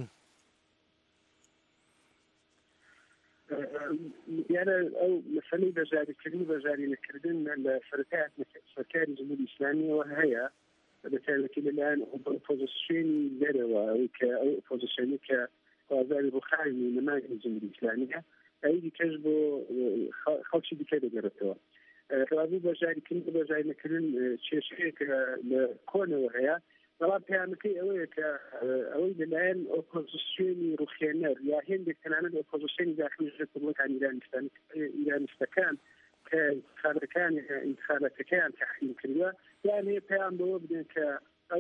یانە ئەو مەسەلەی بەشداریکردن و بەشداری نەکردن لە سەرکاری جمهوری ئیسلامیەوە هەیە بەتایبەتی لەلایەن ئۆپۆزیسیۆنی دەرەوە ئەوەی کە ئەو ئۆپۆزیسیۆنی کە خوازاری ڕووخاوی نەماگری جمهوری ئیسلامیە ئەیدی کەس بۆ خەڵکی دیکە دەگەڕێتەوە. ڕابوو بەژاریکردن و بەژاری نەکردن کێشەیەکە لە کۆنەوە هەیە. بەڵام پەیامەکەی ئەوەیە کە ئەوەی لەلایەن ئۆپۆزیسیۆنی ڕوخێنەر یا هێندێک تەنانەت ئۆپۆزیسیۆنی داخلی ڕێکوڵەتانی ئیرانیستەکان کە انتخاباتەکەیان تەحریم کردووە یان هەیە پەیام بەوە بدەن کە ئەو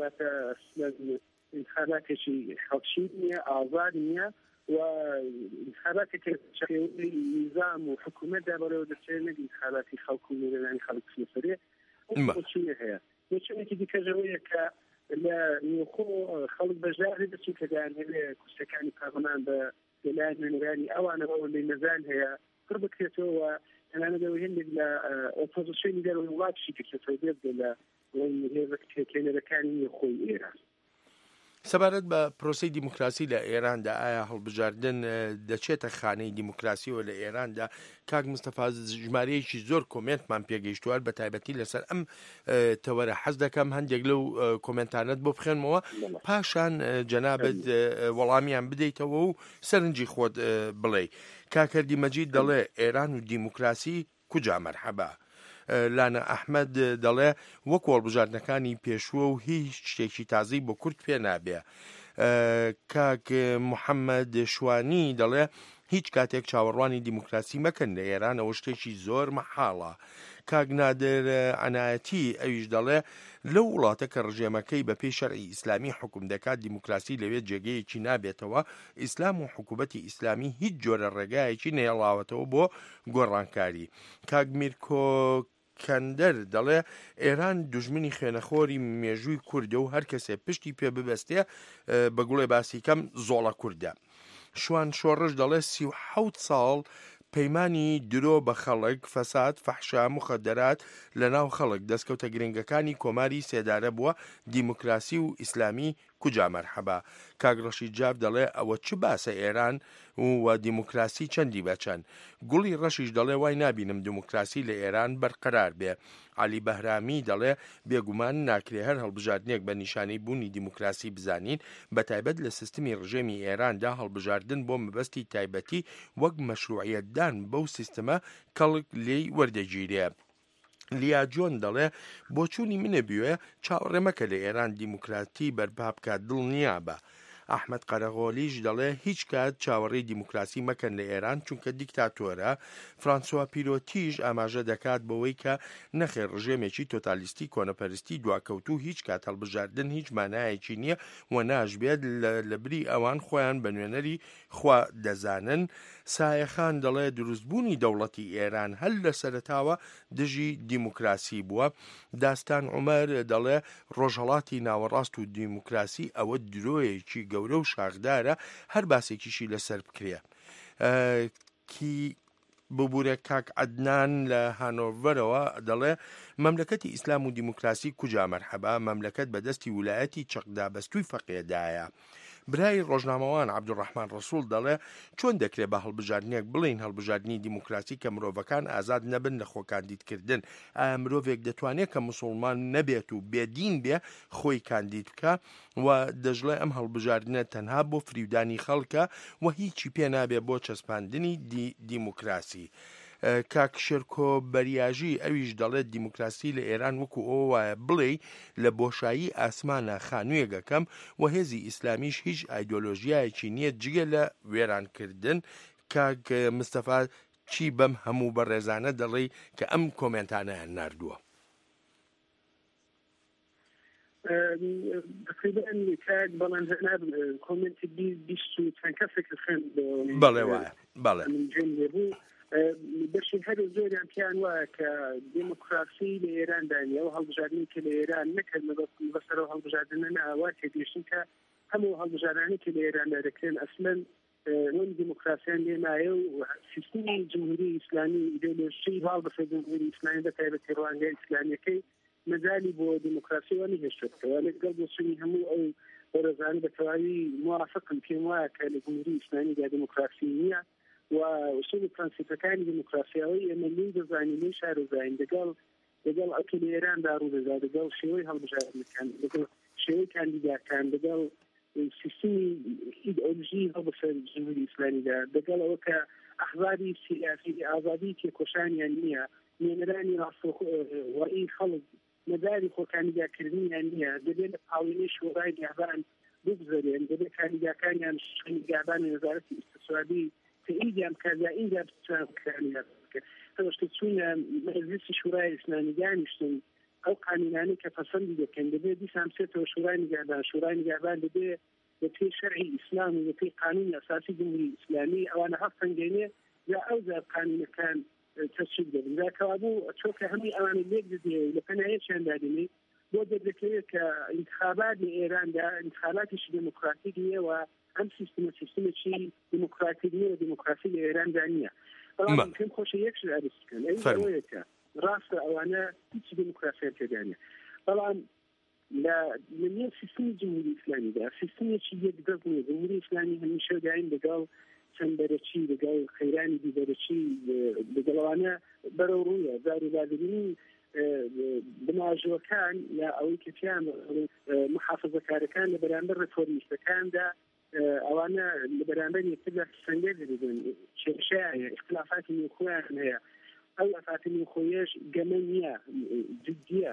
انتخاباتێکی خەڵکی نییە، ئازاد نییە و انتخاباتێک نظام و حکوومەتدا بەرەوە دەچێت نەک انتخاباتی خەڵک و نێرانی خەڵک سنووسەرێ بۆچینە هەیە. بۆچینێکی دیکەژەوەیە کە لە نێوخۆ خەڵک بەژاری دەچوو کە دایانهێنێ کورسەکانی پارلەمان بە لەلایەن نوێنەرانی ئەوانەوە لێ نەزان هەیە پڕ بکرێتەوە تەنانەتەوە هێندێک لە ئۆپۆزیسیۆنی دەرەوەی وڵاتشی کردێتەوە بێت لە هێزەکێنەرەکانی نێوخۆی ئێران. سەبارەت بە پرۆسەی دیموکراسی لە ئێراندا ئایا هەڵبژاردن دەچێتە خانەی دیموکراسیەوە لە ئێراندا؟ کاک مستەفا ژمارەیەکی زۆر کۆمنتمان پێگەیشتووە بە تایبەتی لەسەر ئەم تەوەرە حەز دەکەم هەندێک لەو کۆمنتانت بۆ بخێنمەوە پاشان جەنابەت وەڵامیان بدەیتەوە و سەرنجی خۆت بڵێ. کاکەردی مەجید دەڵێ ئێران و دیموکراسی کوجا مەرحەبا. لانا ئەحمەد دەڵێ وەک هەڵبژاردنەکانی پێشووە و هیچ شتێکی تازەی بۆ کورد پێ نابێ. کاک محەممەد شوانی دەڵێ هیچ کاتێک چاوەڕوانی دیموکراسی مەکەن لە ئێرانەوە شتێکی زۆر مەحاڵە. کاک نادر ئەنایەتی ئەویش دەڵێ لەو وڵاتە کە ڕژێمەکەی بە پێی شەرعی ئیسلامی حکوم دەکات دیموکراسی لەوێ جێگەیەکی نابێتەوە. ئیسلام و حکوومەتی ئیسلامی هیچ جۆرە ڕێگایەکی نێڵاوەتەوە بۆ گۆڕانکاری. کاک میرکۆ کەندەر دەڵێ ئێران دوژمنی خوێنەخۆری مێژووی کوردە و هەر کەسێ پشتی پێ ببەستێ بە گوڵێ باسی کەم زۆڵە کووردە. شوان شۆڕش دەڵێ 37 ساڵ پەیمانی درۆ بە خەڵک فەساد فەحشا مخەدەرات لە ناو خەڵک دەستکەوتە گرنگەکانی کۆماری سێدارە بووە دیموکراسی و ئیسلامی کوجا مەرحەبا. کاک ڕەشید جاب دەڵێ ئەوە چ باسە ئێران و دیموکراسی چەندی بەچەند. گوڵی ڕەشیش دەڵێ وای نابینم دیموکراسی لە ئێران بەرقەرار بێ. علی بەهرامی دەڵێ بێگومان ناکرێ هەر هەڵبژاردنێک بە نیشانەی بوونی دیموکراسی بزانین بە تایبەت لە سیستمی ڕژێمی ئێراندا هەڵبژاردن بۆ مەبەستی تایبەتی وەک مەشروعیەتدان بەو سیستەمە کەڵک لێی وەردەگیرێ. لیا جۆن دەڵێ بۆ چوونی منە بیوێ چاوەڕێمەکە لە ئێران دیموکراتی بەرپا بکات دڵنیا بە. ئەحمەد قەرەغۆلیش دەڵێ هیچ کات چاوەڕێی دیموکراسی مەکەن لە ئێران چونکە دیکتاتۆرە. فرانسوا پیرۆتیش ئاماژە دەکات بەوەی کە نەخێر ڕژێمێکی تۆتالیستی کۆنەپەرستی دواکەوتو هیچ کات هەڵبژاردن هیچ مانایەکی نییە و ناژبێت لە بری ئەوان خۆیان بە نوێنەری خوا دەزانن. سایەخان دەڵێ دروستبوونی دەوڵەتی ئێران هەل لە سەرەتاوە دژی دیموکراسی بووە. داستان عومەر دەڵێ ڕۆژهەڵاتی ناوەڕاست و دیموکراسی ئەوە درۆیەکی گەورە و شاخدارە هەر باسێکیشی لەسەر بکرێ. کی ببوورە کاک عەدنان لە هانۆڤەرەوە دەڵێ مەملەکەتی ئیسلام و دیموکراسی کوجا مەرحەبا، مەملەکەت بەدەستی ویلایەتی چەقدا بەستووی فەقێدایە. برای ڕۆژنامەوان عەبدوڕەحمان ڕەسوول دەڵێ چۆن دەکرێت بە هەڵبژاردنێک بڵین هەڵبژاردننی دیموکراسی کە مرۆڤەکان ئازاد نەبن لە خۆکاندیدکردن؟ ئایا مرۆڤێک دەتوانێت کە موسڵمان نەبێت و بێدین بێ خۆی کاندید بکە؟ و دەژڵێ ئەم هەڵبژاردنە تەنها بۆ فریودانی خەڵکە و هیچی پێ نابێ بۆ چەسپاندنی دیموکراسی. کاک شێرکۆ بەریاژی ئەویش دەڵێت دیموکراسی لە ئێران وەکو ئەوە وایە بڵێ لە بۆشایی ئاسمانە خانوویەکەکەم و هێزی ئیسلامیش هیچ ئایدۆلۆژیایەکی نییە جگە لە وێرانکردن. کاک مستەفا چی بەم هەموو بەڕێزانە دەڵێ کە ئەم کۆمنتانەیان ناردووە؟ تقریبا کاک بەڵام جەناب کۆمنتی بیست و چەند کەسێک خوێن بەڵێ وایە بەڵێ بوو بەشی هەر زۆریان پیان وایە کە دیموکراسی لە ئێراندا و هەڵبژاردنی کە لە ئێران نەکرد بەسەرەوە هەڵبژاردنە ناوا تێگەیشتن کە هەموو هەڵبژاردنانی کە لە ئێراندا دەکرێن ئەسلەن وەن دیموکراسیان لێ نایە و سیستمی جمهوری ئیسلامی ئیدۆلۆژی هەڵ بەسەر جمهوری ئیسلامی بەتایبەتی ڕوانگەی ئیسلامیەکەی مەجالی بۆ دیموکراسی نەهێشتەوە لەگەڵ بۆچوونی هەموو ئەو بەرەزانی بە تەواوی موافقم پێم وایە کە لە جمهوری ئیسلامیدا دیموکراسی نییە و وسیلی پرەنسیپەکانی دیموکراسیەوەی ئێمە لێی دەزانین لێی شارەزانین لەگەڵ ئەوکە لە ئێراندا ڕوودەدا لەگەڵ شێوەی هەڵبژاردنەکان لەگەڵ شێوەی کاندیداکان لەگەڵ سیستمی ئیدئۆلۆژی هەڵبەسەر جمهوری ئیسلامیدا لەگەڵ ئەوە کە ئەحزابی سیاسی ئازادی تێکۆشانیان نییە نوێنەرانی ڕاستەوخۆیی خەڵک مەداری خۆکاندیداکردنیان نییە دەبێت لە پاڵێنەی شۆڕای گیاهبان بگذەرێن دەبێت کاندیداکانیان گیاهبانی وەزارەتی ئیقتیسادی تأییدیان بکات یا اینجا بتوانن بکارێنیان بکات هەوەشتە چوونە مەجلیسی شورای ئیسلامی دانیشتن ئەو قانونانەی کە پەسەندی دەکەن دەبێت دیسان بچێتەوە شورای نیگهبان دەبێت بە پێی شەرعی ئیسلام و بە پێی قانونی ئەساسی جمهوری ئیسلامی ئەوانە هەفتەنگەینێ یا ئەو جار قانونەکان تەشکیل دەبن جاکەوابوو چۆکە هەمووی ئەوانە لێک دەدێ لە پەنایەکیان دادنێ بۆ دەردەکەوێت کە انتخابات لە ئێراندا انتخاباتیشی دموکراتیک نیە و ئەم سیستمێکی دموکراتیک نیە و دیموکراسی لە ئێراندا نییە بەڵام پێم خۆشە یەکش ئەرز بکەن ئەوەیەکە ڕاستە ئەوانە هیچ دیموکراسیان تێدا نیە بەڵام لە نێو سیستمی جمهوری ئیسلامیدا سیستمێکی یەکدەست نیە جمهوری ئیسلامی هەمیشە دایم لەگەڵ چەندبەرەچی لەگەڵ خەیرانی دیبەرەچی لەگەڵەوانە بەرەو ڕوویە دارودادبینی بناژەکان یا ئەوەی کە پیان محافظەکارەکان لە بەرامبەر ڕێفۆرمیستەکاندا ئەوانە لە بەرامبەر یەکتردا سەنگەر دەبن کێشایە اختلافاتی نێوخۆیان هەیە ئەو ئەفاتی نێوخۆیەش گەمە نییە جدیە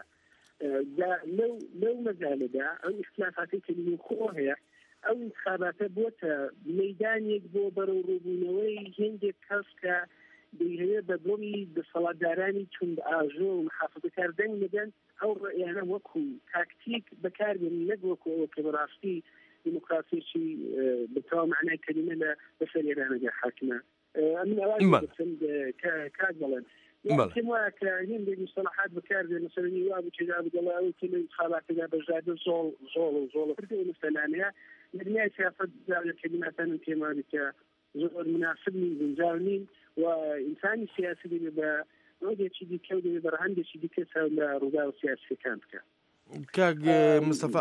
لەو مەجالەدا ئەو اختلافاتی کە نێوخۆ هەیە ئەو انتخاباتە بۆتە مەیدانێک بۆ بەرەو ڕووبوونەوەی هێندێک کەس کە دەیهەیە بە دڵی دەسەڵاتدارانی چون ئاژۆ و محافظەکار دەنگ بدەن ئەو ڕێیانە وەکو تاکتیک بەکاربێن نەک وەکو ئەوە کە بەڕاستی دیموکراسیی بەتەوا معنای کەلیمە لە بەسەر ئێرانەدا حاکمە ئەمن ئەوان کات بڵێن پێم وایە کە هێندێک مستەلاحات بەکاربێن مەسەلەنی وا بچێدا بگەڵا ئەو کە لە انتخاباتەدا بەژادە زۆڵ پردە مستەلانەیە لە دنیای سیاست کەلیماتانم پێما کە زۆر مناسب نین گونجاو نین و ئینسانی سیاسی دەبێت بە ڕۆدێکی دیکە و دەبێت بە ڕەهەندێکی دیکە چاو لە ڕوودا و سیاسیەکان بکە کاک مستەفا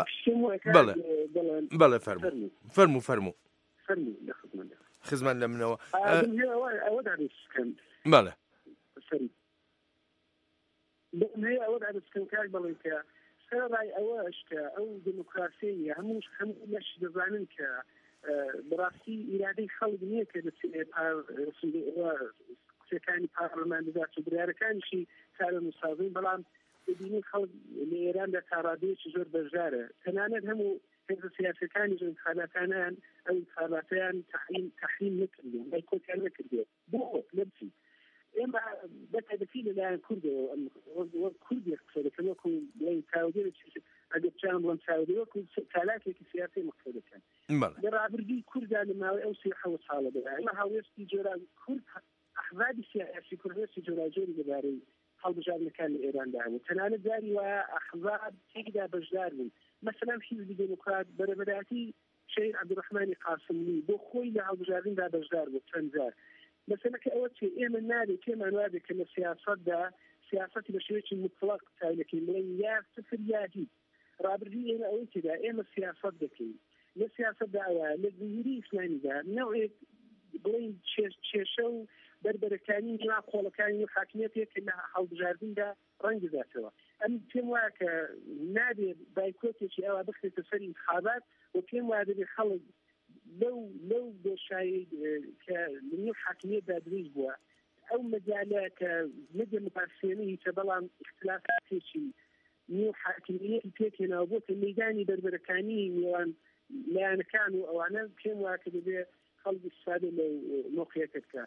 بەڵێ فەرموو خزمان لە منەوە ئەوە دابێتکەن بەڵێ هەیە ئەوە دابێتکەن کاک بڵێن کە سەرڕای ئەوەش کە ئەو دیموکراسیە هەموو لەش دەزانن کە بەڕاستی ئیرادەی خەڵک نییە کە قسەکانی پارلەمان بدات و بڕیارەکانیشی کارە مساوین بەڵام ببینی خەڵک لە ئێراندا تاڕادەیەکی زۆر بەشدارە تەنانەت هەموو حزب سیاسەکانی انتخاباتانیان ئەو انتخاباتیان تحریم نکردو بایکۆتیان نکردو بۆ لەبچی ئێمە بەتایبەتی لەلایەن کوردەوە کوردی قسەدەکەن وەکو تاودێر ئەگەر چیان بڵم تاودێر وەکو تالاکێکی سیاسی مقصدەکەن لە ڕابردووی کووردا لە ماوەی ئەو 37 ساڵەدا ئێمە هاوێستی جۆران کورد ئەحزابی سیاسی کوردێستی جۆراجۆری لەبارەی هەڵبژاردنەکان لە ئێراندا بوو تەنانەت داری وایە ئەحزاب تێکدا بەشدار بوون مثلا حیزبی دموکرات بەرەبەراتی شەهید عەبدوڕەحمانی قاسمی بۆ خۆی لە هەڵبژاردندا بەشدار بوو چەند جار مەسەلەکە ئەوە چێ ئێمە نابێت پێمان وابێت کە لە سیاسەتدا سیاسەتی بە شێوەیەکی مطلق تایلەکەی بڵێن یا صفر یا هیچ ڕابردووی ئێمە ئەوەی تێدا ئێمە سیاسەت دەکەین لە سیاسەتدا ئەوە لە جمهوری ئیسلامیدا نەوعێک بڵێن کێشە و بربەرەکانی نێوان قۆڵەکانی و حاکمیەتێک لە هەڵبژاردندا ڕەنگداتەوە ئەم پێم وایە کە نابێت بایکۆتێکی ئەوە بخرێتە سەر انتخابات و پێم وایە دەبێت خەڵک لەو بۆشایی کە لەنێو حاکمیەتدا دروست بووە ئەو مەجالە کە مەجە مپارسێنەی کە بەڵام اختلافاتێکی نێو حاکمیەتی پێکهێناوە بۆ کە مەیدانی بربەرەکانی نێوان لایەنەکان و ئەوانە پێم وایە کە دەبێت خەڵک استفادە لەو مۆقعیەکە بکە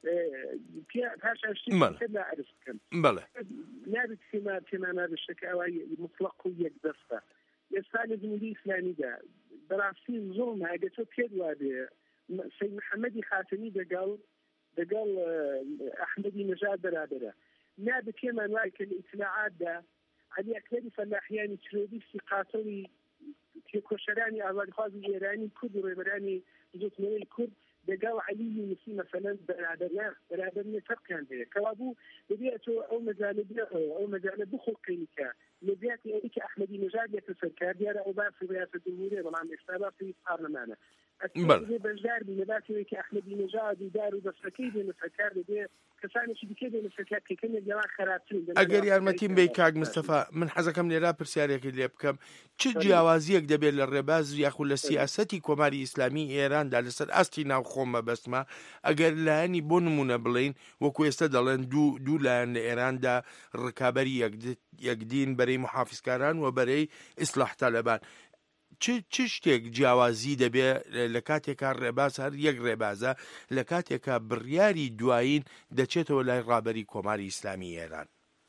پاشاشتی لا عرف بکەم نابێت پێمان نابێشەکە ئەوە مطلق و یەکدەستە ئێستا لە جمهوری ئیسلامیدا بەڕاستی زۆڵمە ئەگە تۆ پێت وابێ سەید محەممەدی خاتەمی دەگەڵ ئەحمەدی نەژاد بەرابەرە نابێت پێمان وایە کە لە ئیتلاعاتدا عەلی ئەکبەری فەلاحیانی ترۆریستی قاتڵی کۆشەرانی ئازادیخوازی ئێرانی کورد و ڕێبەرانی زوتنەوەی کورد دەگەڵ عەلی یونسی مەسەلەن بەرابەر فەرقیان هەیە کەوا بوو دەبێت تۆ ئەو مەجالە بخۆقینی کە لەبیاتی ئەوەی کە ئەحمەدی نەژاد یەکە سەرکار دیارە ئەو باسی ڕیاسەت جمهوریە بەڵام ئێستا باسی پارلەمانە بەشدار بوو لە باسی ئەوەی کە ئەحمەدی نەژاد و دار و دەستەکەی بێنە سەرکار دەبێت کەسانێکی دیکە بێنە سەرکار کەکەن لەگەڵان خراپترین ئەگەر یارمەتیم بێ کاک مستەفا من حەزەکەم لێرا پرسیارێکی لێ بکەم چ جیاوازیەک دەبێت لە ڕێباز یاخود لە سیاسەتی کۆماری ئیسلامی ئێراندا لەسەر ئاستی ناوخۆم مەبەستمە ئەگەر لایەنی بۆ نمونە بڵین وەکو ئێستا دەڵێن دوو لایەن لە ئێراندا ڕکابەری یەکدین بەرەی محافیزکاران و بەرەی ئیسلاح تالەبان چ شتێک جیاوازی دەبێت لە کاتێکا ڕێباز هەر یەک ڕێبازە لە کاتێکا بڕیاری دوایین دەچێتەوە لای ڕابەری کۆماری ئیسلامی ئێران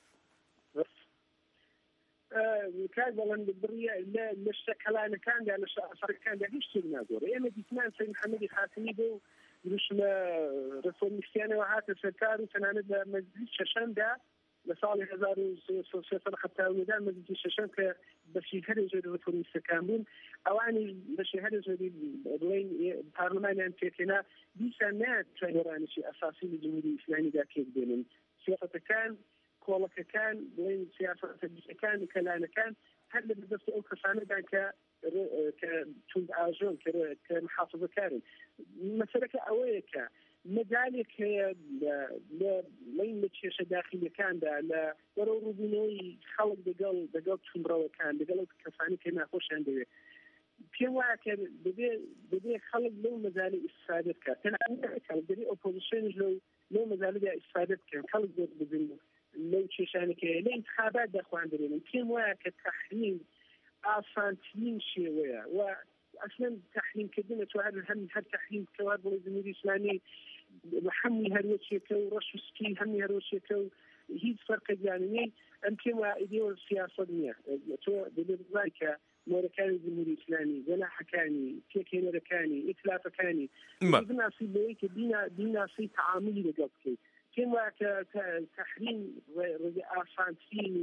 کار بەڵند بڕیە لە شتەکەلانەکاندا لە ئەسەرەکاندا هیچ شتێک ناگۆڕێ ئێمە دیتمان سەید محەممەدی خاتمی بۆ دروشمە ڕفۆرمیستیانەوە هاتە سەرکار و تەنانەت لە مەجلیس شەشەمدا لە ساڵی 1970 مەجلیسی شەشەم کە بەشی هەرێژێری ڕفۆرمیستەکان بوون ئەوانی بەشی هەرێژێری بڵێن پارلەمانیان پێکێنا دیسان ناتوانێت گۆڕانشی ئەساسی لە جمهوری ئیسلامیدا پێک بێنن سیاسەتەکان کۆڵەکەکان بڵێن سیاسەتەکان کەلانەکان هەر لە بەدەست ئەو کەسانەدان کە چون ئاژۆن کە محافظەکارن مەسەلەکە ئەوەیە کە مەجالێک هەیە لە کێشە داخلیەکاندا لە وەرە ڕووبوونەوەی خەڵک لەگەڵ چونڕەوەکان لەگەڵ کەسانی کە ناخۆشیان دەوێت پێم وایە کە دەبێت خەڵک لەو مەجالە ئیستفادە بکات تەنانەت دەبێت ئۆپۆزیسیۆنیش لەو مەجالەدا ئیستفادە بکەن خەڵک ببن لەو کێشانێکە لە انتخابات دەخواندرێنن پێم وایە کە تەحریم ئاسانترین شێوەیە و اصلا تحريمکردن تو هەر تحریم کەوا بۆ جمهوری ئیسلامی هەمووی هەروەکێکە و ڕەش و سپی هەمووی هەروەکێکە و هیچ فەرقێکیان نیە ئەم پێم وایە ئیدێوە سیاسەت نییە تۆ دەبێت بڵای کە مۆرەکانی جمهوری ئیسلامی جەناحەکانی پێکهێنەرەکانی ئیتلافەکانی بناسی بەوەی کە بیناسی تعاملی لەگەڵ بکەیت پێم وایە کە تحریم ڕێگە ئاسانترین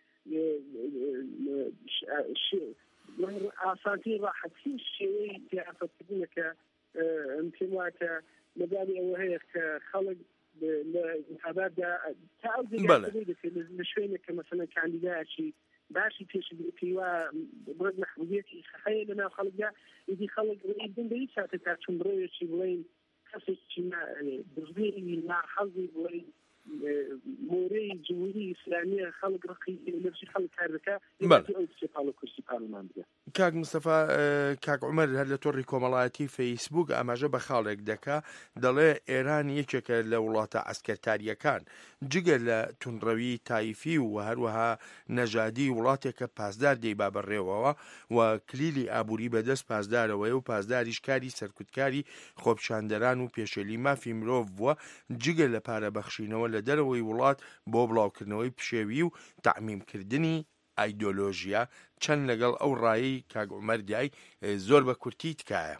ئاسانترین ڕاحەترین شێوەی سیاسەتکردنەکە پێم وایە کە مەجالی ئەوە هەیە کە خەڵک لە انتخاباتدا تا ئەو لە شوێنێک کە مەسەلەن کاندیدایەکی باشی پێشبڕکەیوا بڕێت محبوبیەتی هەیە لەناو خەڵکدا ئیدی خەڵک ڕێبن بە هیچ کاتێک تا چونبڕەوێکی بڵێن کەسێکی بزبێری ناحەزی بڵێن مۆرەی جمهوری ئیسلامیە خەڵک ڕقی لەرجی خەڵک کار دەکات ئەو سێپاڵە کورسی پارلمان بێت. کاک مستەفا کاک عومەر هەر لە تۆڕی کۆمەڵایەتی فەیسبوک ئاماژە بە خاڵێک دەکا دەڵێ ئێران یەکێکە لە وڵاتە ئەسکەرتاریەکان جگە لە تونڕەوی تایفی و هەروەها نەژادی وڵاتێکە پاسدار دەیبا بەڕێوەوە و کلیلی ئابووری بەدەست پاسدارەوەی و پاسداریش کاری سەرکوتکاری خۆپشاندەران و پێشێلی مافی مرۆڤ بووە جگە لە پارە بەخشینەوە لە دەرەوەی وڵات بۆ بڵاوکردنەوەی پشێوی و تعمیمکردنی ئایدۆلۆژیا چەند لەگەڵ ئەو ڕایی کاک عومەر دیای زۆر بە کورتی تکایە.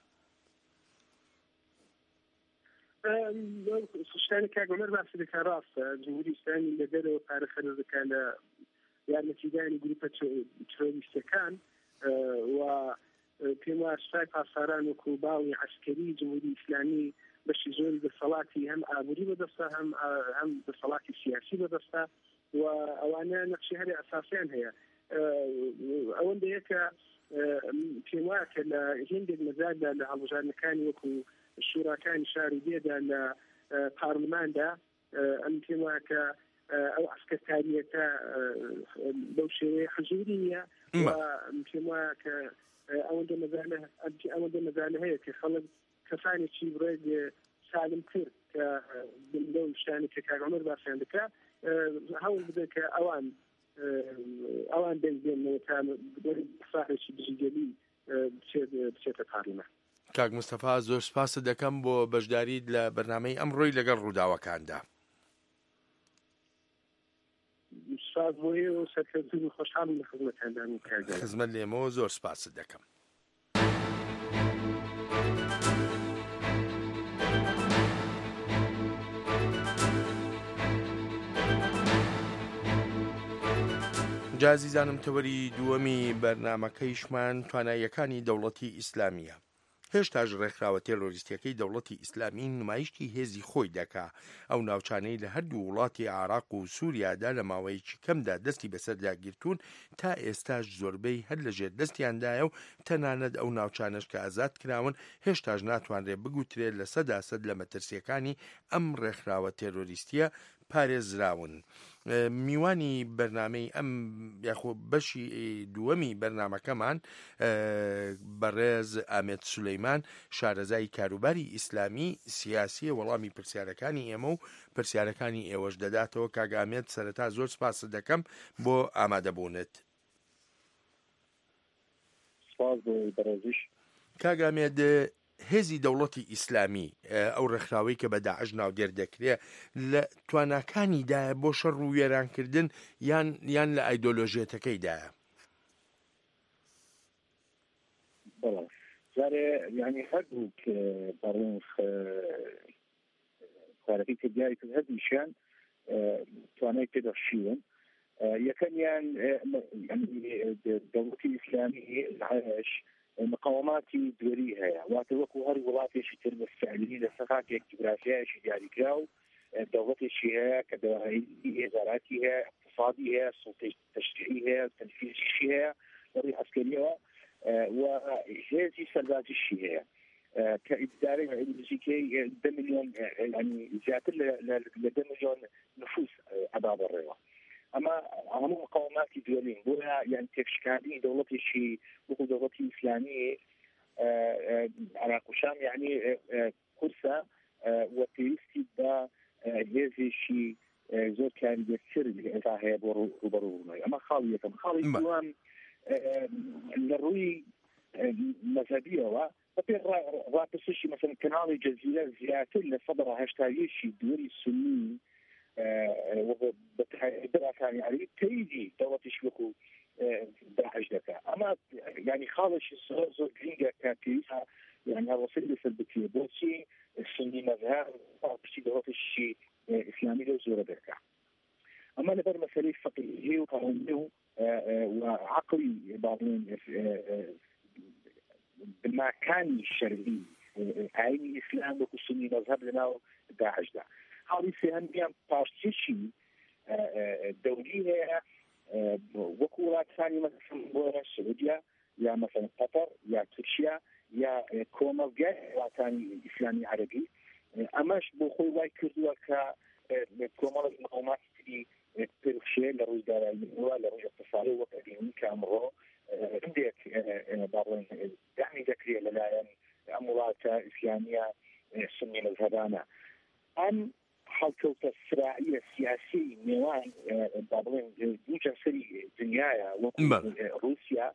شتانی کاک عومەر باسی دەکات ڕاستە جمهوری ئیسلامی لە دەرەوە پارە خەرج دەکات لە یارمەتیدانی گروپە ترۆریستەکان و پێم وایە سوپای پاسداران وەکو باڵی عەسکەری جمهوری ئیسلامی بەشی زۆری دەسەڵاتی هەم ئابووری بەدەستە هەم دەسەڵاتی سیاسی بەدەستە و ئەوانە نەخشی هەرێ ئەساسیان هەیە. ئەوەندەیە کە پێم وایە کە لە هێندێک مەجاردا لە هەڵبژاردنەکانی وەکو شوراکانی شاری دێدا لە پارلماندا ئەم پێم وایە کە ئەو عەسکەرتاریەتە بەو شێوەیە حزوری نییە و پێم وایە کە ئەوەندە مەزانە هەیە کە خەڵک کەسانێکی بڕێک سالم کرد کە لەو شتانی کە کاک عومەر باسییان دەکات هەوڵ بدە کە ئەوان دەنگێنەوە تا ساحێکی بژیگەلی بچێتە پارلەمان. کاک مستەفا زۆر سپاس دەکەم بۆ بەشداریت لە بەرنامەی ئەمڕۆی لەگەڵ ڕووداوەکاندا. سپاس بۆیە و سەرکەوتنی خۆشحاڵم لە خزمەتاندان و کارگەر. خزمەت لێمەوە زۆر سپاست دەکەم. جازیزانم تەوەری دووەمی بەرنامەکەیشمان تواناییەکانی دەوڵەتی ئیسلامیە. هێشتاش ڕێکخراوە تێرۆریستیەکەی دەوڵەتی ئیسلامی نمایشتی هێزی خۆی دەکا. ئەو ناوچانەی لە هەردوو وڵاتی عێراق و سووریادا لە ماوەیەکی کەمدا دەستی بەسەرداگیرتوون تا ئێستاش زۆربەی هەر لە ژێر دەستیاندایە و تەنانەت ئەو ناوچانەش کە ئازاد کراون هێشتاش ناتوانرێت بگوترێت لە سەداسەد لە مەترسیەکانی ئەم ڕێکخراوە تێرۆریستیە پارێزراون. میوانی بەرنامەی ئەم یاخۆ بەشی دووەمی بەرنامەکەمان بەڕێز ئامێد سولەیمان شارەزای کاروباری ئیسلامی سیاسی وەڵامی پرسیارەکانی ئێمە و پرسیارەکانی ئێوەش دەداتەوە. کاک ئامێد سەرەتا زۆر سپاس دەکەم بۆ ئامادەبوونت. سپاس بۆ بەڕێزیش. کاک ئامێد هێزی دەوڵەتی ئیسلامی ئەو ڕێکخراوەی کە بە داعش ناودێر دەکرێت لە تواناکانیدایە بۆ شەڕ و وێرانکردن یان لە ئایدۆلۆژیەتەکەیدایە؟ بەڵێ جارێ یعنی هەردوو بەڕێن کارەکەی کە دیاری کرد هەردووشیان توانای پێدەخشیون. یەکەمیان دەوڵەتی ئیسلامی داعش مقاوماتی دووەری هەیە واتە وەکو هەر وڵاتێکی تر بە فعلی لە سەقافێک جوگرافیایەکی دیاریکرا و دەوڵەتێکی هەیە کە دەواهەیی هێزاراتی هەیە اقتصادی هەیە سوڵتەی تەشریعی هەیە تەنفیزیشی هەیە لەڕووی عەسکەریەوە و هێزی سەربازیشی هەیە کە ئیدارەی نزیکەی 10 ملیۆن زیاتر لە 10 ملیۆن نفوس ئەدا بەڕێوە. ئەمە هەموو مقاوماتی دوێنین بۆیە یان تێکشکاندنی دەوڵەتێکی وەکو دەوڵەتی ئیسلامی عێراق و شام یعنی قورسە و پێویستی بە هێزێکی زۆر کاریگەرتر ئێستا هەیە بۆ ڕوبەڕوونەوەی. ئەمە خاڵی یەکەم. خاڵی دووەم لە ڕووی مەذهبیەوە بەپێ ڕاپرسشی مەسەڵەن کەناڵی جەزیرە زیاتر لە 180 دووەری سونی بەتایبەتانی عەربی تەییدی دەوڵەتیش وەکو داعش دەکات. ئەمە یعنی خاڵێکی زۆر گرنگە کە پێویستە یعنی هەڵوەسەی لەسەر بکرێت بۆچی سنی مەذهب پشتی دەوڵەتێکی ئیسلامی لەو زۆرە دەکات. ئەمە لەبەر مەسەلەی فەقیهی و قانونی و عەقڵی باڵێن بناکانی شەرعی ئاینی ئیسلام وەکو سنی مەذهب لەناو داعشدا. حاڵی سێهەمیان پاشتیشی دەوری هەیە وەکو وڵاتانی مەسەڵەن بۆ سعودیا یا مەسەڵەن قەتەر یا تورکیا یا کۆمەلگای وڵاتانی ئیسلامی عەرەبی. ئەمەش بۆ خۆی وای کردووە کە کۆمەڵی مقاوماتی پێشێ لە ڕوویداوە لە ڕووی اقتصادی وەک ئەبینی کە ئەمڕۆ هەندێک باڵێن دامی دەکرێت لەلایەن ئەم وڵاتە ئیسلامیە سنی مەذهبانە ئەم هەڵکەوتە سراعیە سیاسی نێوان با بڵێن دوو جەنسەری دنیایە وەکو رووسیا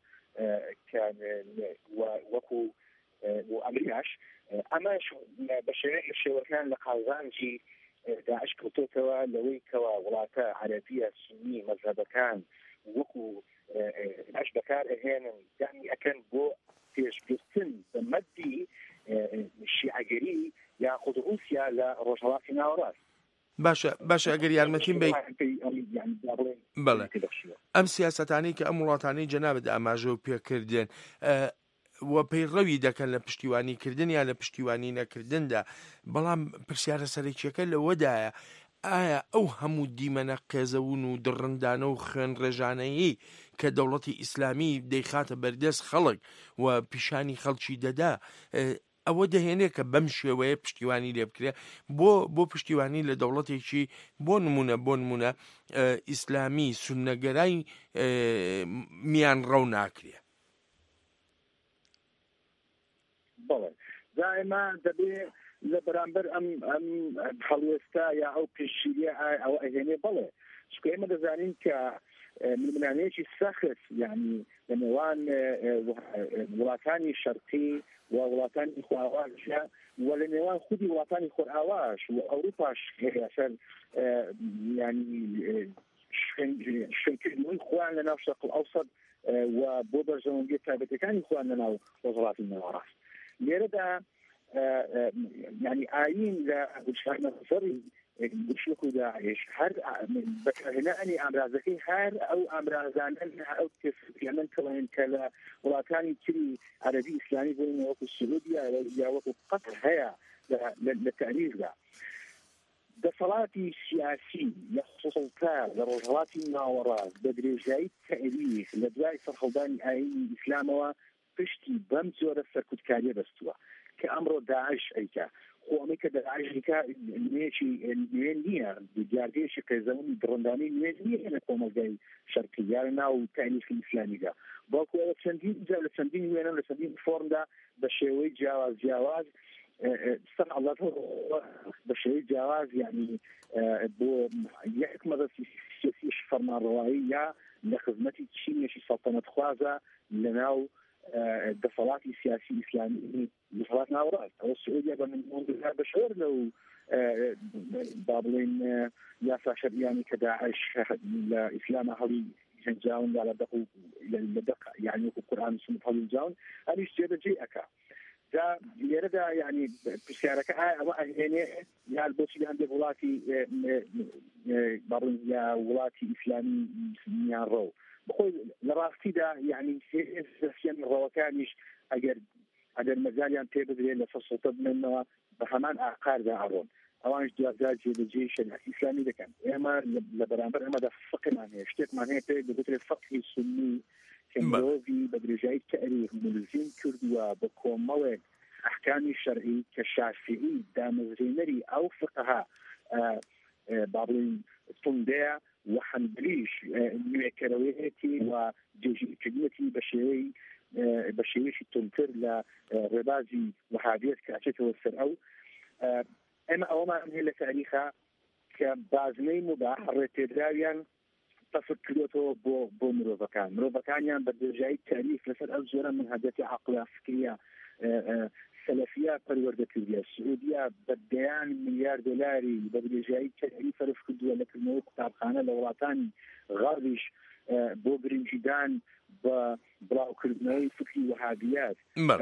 وەکو ئەمریکاش ئەمەش بە شێوەکان لە قازانجی داعش کەوتۆتەوە لەوەی کەوا وڵاتە عەرەبیە سنی مەذهبەکان وەکو داعش بەکار ئەهێنن دامی ئەکەن بۆ پێشگرتن بە مەدی شیعەگەری یاخود رووسیا لە ڕۆژهەڵاتی ناوەڕاست. باشە ئەگەر یارمەتیم بێ بەڵێ ئەم سیاسەتانی کە ئەم وڵاتانی جەنابەت ئاماژە و پێکردێن وە پەیڕەوی دەکەن لە پشتیوانیکردن یا لە پشتیوانی نەکردندا بەڵام پرسیارە سەرەکیەکە لەوەدایە ئایا ئەو هەموو دیمەنە قێزەون و دڕندانە و خوێن ڕێژانەیی کە دەوڵەتی ئیسلامی دەیخاتە بەردەست خەڵک و پیشانی خەڵکی دەدا ئەوە دەهێنێت کە بەم شێوەیە پشتیوانی لێ بکرێ بۆ پشتیوانی لە دەوڵەتێکی بۆ نمونە ئیسلامی سوننەگەرای میان ڕەو ناکرێ. بەڵێ دائما دەبێت لە بەرامبەر ئەم هەڵوێستا یا ئەو پێشگیریە ئەوە ئەهێنێ بڵێ چکە ئێمە دەزانین کە منمنانەیەکی سەخت یعنی لە نێوان وڵاتانی شەرقی و وڵاتانی خۆئاواشە و لە نێوان خودی وڵاتانی خۆئاواش و ئەوروپاش هەیە سەر ینی شوێنکردنەوەی خۆیان لە ناو شەرق ئەوسەد و بۆ بەرژەوەندی تایبەتەکانی خۆیان لە ناو وڵاتی ناوەڕاست. لێرەدا يعني ئاین لە گوشتانەسەری گوشک و داعش هەر بەکارهێنانی ئامرازەکەی هەر ئەو ئامرازانە ئەو تێسیانەن کەڵێن کە لە وڵاتانی تری عەرەبی ئیسلامی بۆن وەکو سعودیا یا وەکو قەتر هەیە لە تاریخدا دەسەڵاتی سیاسی لە سوڵتا لە ڕۆژهەڵاتی ناوەڕاست بە درێژایی تاریخ لە دوای سەرهەڵدانی ئاینی ئیسلامەوە پشتی بەم جۆرە سەرکوتکاریە بەستووە کە ئەمڕۆ داعش ئەیکا خۆمی کە داعشیکا نوێکی نوێن نییە دیاردێکی قێزەوەی دڕندانی نوێن نییە لە کۆمەلگای شەرقی یا لە ناو تاریخی ئیسلامیدا باڵکو ئەوە چەندین جا لە چەندین وێنە لە چەندین فۆرمدا بە شێوەی جیاواز سەر الله بە شێوەی جیاواز یعنی بۆ یەک مەدەستی سیاسیش فەرمانڕەوایی یا لە خزمەتی چینێکی سەڵتەنەت خوازە لە ناو دەسەڵاتی سیاسی ئیسلامی دەسەڵات ناوەڕاست ئەوە سعودیا بە منزار بەشەر لەو با بڵێن یاسا شەریانی کە داعش لە ئیسلامە هەڵی جەنجاون یا لە دەق یعنی وەکو قورئان و سنت هەڵیجاون هەریش جێبەجێ ئەکا جا لێرەدا یعنی پرسیارەکە ئەوە ئەهێنێ یا بۆچی لە هەندێک وڵاتی با بڵێن یا وڵاتی ئیسلامی میان ڕەو بخۆی لە ڕاستیدا یعنی ڕەوەکانیش ئەگەر مەجالیان پێ بدرێت لە سەسڵتە بنێنەوە بە هەمان ئاقاردا ئەڕۆن ئەوانش دوازار جێبەجێی شەریعەتی ئیسلامی دەکەن ئێمە لە بەرامبەر ئەمەدا فقمان هەیە شتێکمان هەیە پێ دەبێت فقهی سنی کە مرۆڤی بە درێژایی تاریخ ملزم کردووە بە کۆمەڵێک ئەحکامی شەرعی کە شافعی دامەزرێنەری ئەو فقها با بڵێن توندەیە و حەنبلیش نوێکەرەوەیەتی و جێژیرکردنەتی بە شێوەیەکی تونتر لە ڕێبازی وەهابیەت کە ئەچێتەوە سەر ئەو ئێمە ئەوەمان هەیە لە تاریخا کە بازنەی مباح ڕێپێدراویان تەفت کردوێتەوە بۆ مرۆڤەکانیان بە درێژایی تاریخ لەسەر ئەو زۆرە منهەجەتی عەقڵە فکریە سەلەفیە پەروەردەکردووە سعودیا بە دەیان ملیار دۆلاری بە درێژایی تاریخ سەرف کردووە لەکردنەوەی قوتابخانە لە وڵاتانی غەربیش بۆ گرنگیدان بە بڵاوکردنەوەی فکری وەهابیات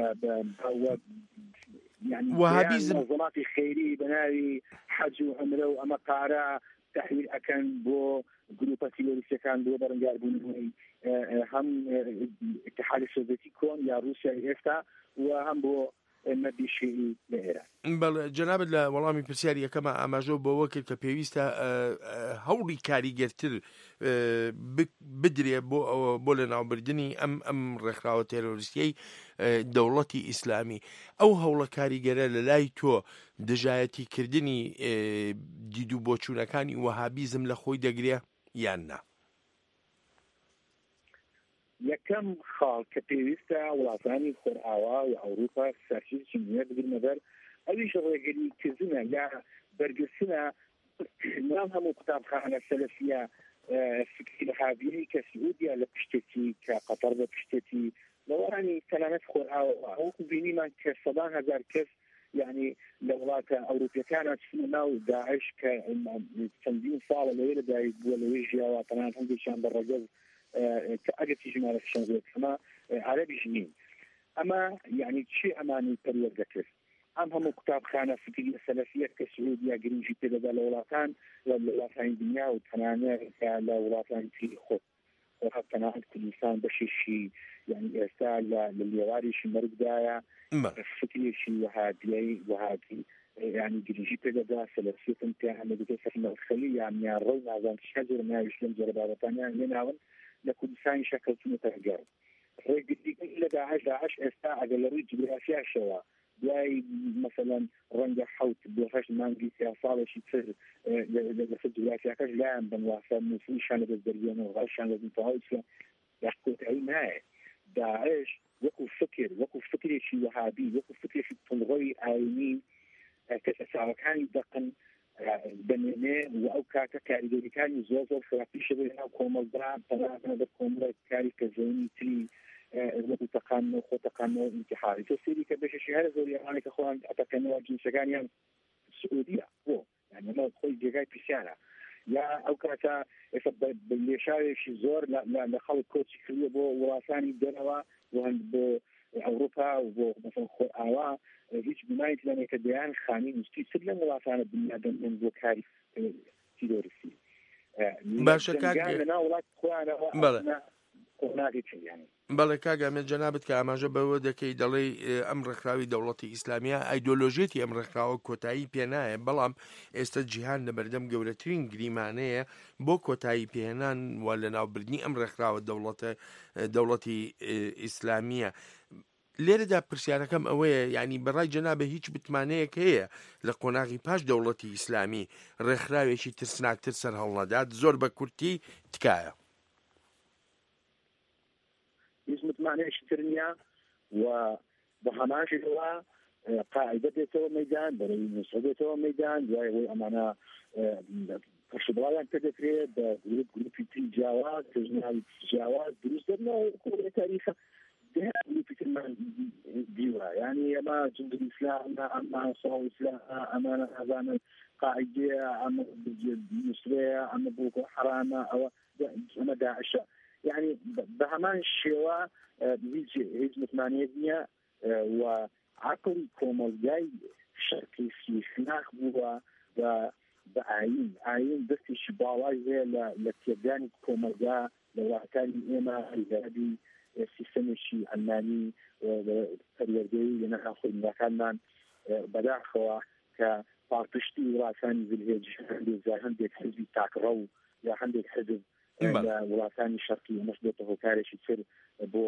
وەهابیزم وڵاتی خەیری بە ناوی حەج و عومرە و ئەمە پارە تحویل ئەکەن بۆ گروپە تیرۆریستەکان بۆ بەرەنگاربوونەوەی هەم اتحادی سۆڤێتی کۆن یا رووسیای ئێستا و هەم بۆ مەدی شیعی لە ئێران. جەنابەت لە وەڵامی پرسیاری یەکەمە ئاماژە بەوە کرد کە پێویستە هەوڵی کاریگەرتر بدرێ بۆ لە ناوبردننی ئەم ڕێکخراوە تێرۆریستیەی دەوڵەتی ئیسلامی. ئەو هەوڵە کاریگەرە لە لای تۆ دژایەتیکردنی دید و بۆچوونەکانی وەهابیزم لە خۆی دەگرێ یان نا؟ یەکەم خاڵ کە پێویستە وڵاتانی خۆرئاوا و ئەوروپا سەرچێکی نوێ بگرنە بەر ئەویش ڕێگریکردنە یا بەرگرتنە نام هەموو قوتابخانە سەلەفیە فکری وەهابیەی کە سعودیا لە پشتێتی کە قەتەر بە پشتێتی لە وەرانی تەنانەت خۆرئاوا ئەوەکو بینیمان کە سەدان هەزار کەس یعنی لە وڵاتە ئەوروپیەکانە چنە ناو داعش کە چەندین ساڵە لەوێ لەدایک بووە لەوێ ژیاوە تەنانەت هەندێکیان بە ڕەگەز ئەگەر تیژمارە شەنزێت ئەمە عەرەبیش نین. ئەمە یعنی چی ئەمانی پەروەردە دەکرد؟ ئەم هەموو قوتابخانە فکری سەلەفیە کە سعودیا گرنگی پێدەدا لە وڵاتان لە وڵاتانی دنیا و تەنانەت لە وڵاتانی تری خۆ تەنانەت کوردستان بەشێکی یعنی ئێستا لە لێوارێکی مەرگدایە فکرێکی وەهابی یعنی گرنگی پێدەدا سەلەفیەتن پێ هەمەدەکە سەرمەخەلی یانیان ڕەو نازان چ زۆر ناویش لەم جۆرە بابەتانیان لێناون لە کوردستانی شەکەوتونەتە هەگەر ڕێگریکردن لە داعش ئێستا ئەگەر لە ڕووی جوگرافیاشەوە دوای مثلا ڕەنگە حوت بۆ هەشت مانگی سیا ساڵێکی تر لەسەر جوگرافیاکەش لایەن بن واسە موسڵیشان لەدەست دەربێنە و ڕاشیان لەدەست تەواوی یاخکۆتایی نایە. داعش وەکو فکرێکی وەهابی وەکو فکرێکی تڵڕەوی ئاینی کە ئەساوەکانی دەقن بنێنێ و ئەو کاتە کاریگەریەکانی زۆر خراپیشە بێ ناو کۆمەڵدرا تەنانەت بە کۆمەڵێک کاری کەزەوەنی تری وەکو تەقانەوە خۆ تەقانەوە ئینتیحاری تۆ سێری کە بەشێکی هەر زۆر یەوانێک کە خۆیان ئەتەکەنەوە جنسەکانیان سعودیە بۆ یعنی ئەمە خۆی جێگای پیسیانە یا ئەو کاتە ئێستا لێشاوێکی زۆر لە خەڵک کۆچی کردووە بۆ وڵاتانی دەرەوە بۆ ئەوروپا و بۆ مثلا خۆرئاوا هیچ گومانی لەمێ کە دەیان خانی نوستی سر لەم وڵاتانە دنیادەن بۆ کاری تیرۆریستی باشە لەناو وڵات خۆیانەوە قۆناغی چیانی. بەڵێ کاگامێت جەنابەت کە ئاماژە بەوە دەکەی دەڵێ ئەم ڕێکخراوی دەوڵەتی ئیسلامیە ئایدۆلۆژیەتی ئەم ڕێکخراوە کۆتایی پێنایە، بەڵام ئێستا جیهان لە بەردەم گەورەترین گریمانەیە بۆ کۆتایی پێهێنان و لە ناوبردنی ئەم ڕێکخراوە دەوڵەتی ئیسلامیە. لێرەدا پرسیارەکەم ئەوەیە یعنی بەڕای جەنابە هیچ بتمانەیەک هەیە لە قۆناغی پاش دەوڵەتی ئیسلامی ڕێکخراوێکی ترسناکتر سەر هەڵنەدات زۆر بە کورتی تکایە؟ هیچ متمانەیەکی تر نییە و بە هەماشەوە قاعدە بێتەوە مەیدان بەرەوی نووسڵ بێتەوە مەیدان دوای ئەوەی ئەمانە پەشبڵاویان پێدەکرێت بە گروپی تری جیاواز تژناوی جیاواز دروست دەبنەوە تاریخە گروپی ترمان دیوە یعنی ئەمە جند ئیسلام ئەمە ئەنساڵ ئیسلام ئەمانە ئەزانن قاعدەیە ئەمە نووسرەیە ئەمە بۆکۆ حرامە ئەمە داعشە يعني بهمان شێوە هیچ متمانەیەک نییە و عقلی کۆمەلگای شەرقی سیخناخ بووە بە ئاین دەستێکی باڵای هەیە لە تێدانی کۆمەلگا لە وڵاتانی ئێمە هەیدادی سیستەمێکی ئەلمانی پەروەردەیی لە نەخوا خۆینەکانمان بەداخەوە کە پاڵپشتی وڵاتانی زلهێج هەندێک حزبی تاکڕە و یا هەندێک حزب لە وڵاتانی شەرقی ئەمەش بێتە هۆکارێکی تر بۆ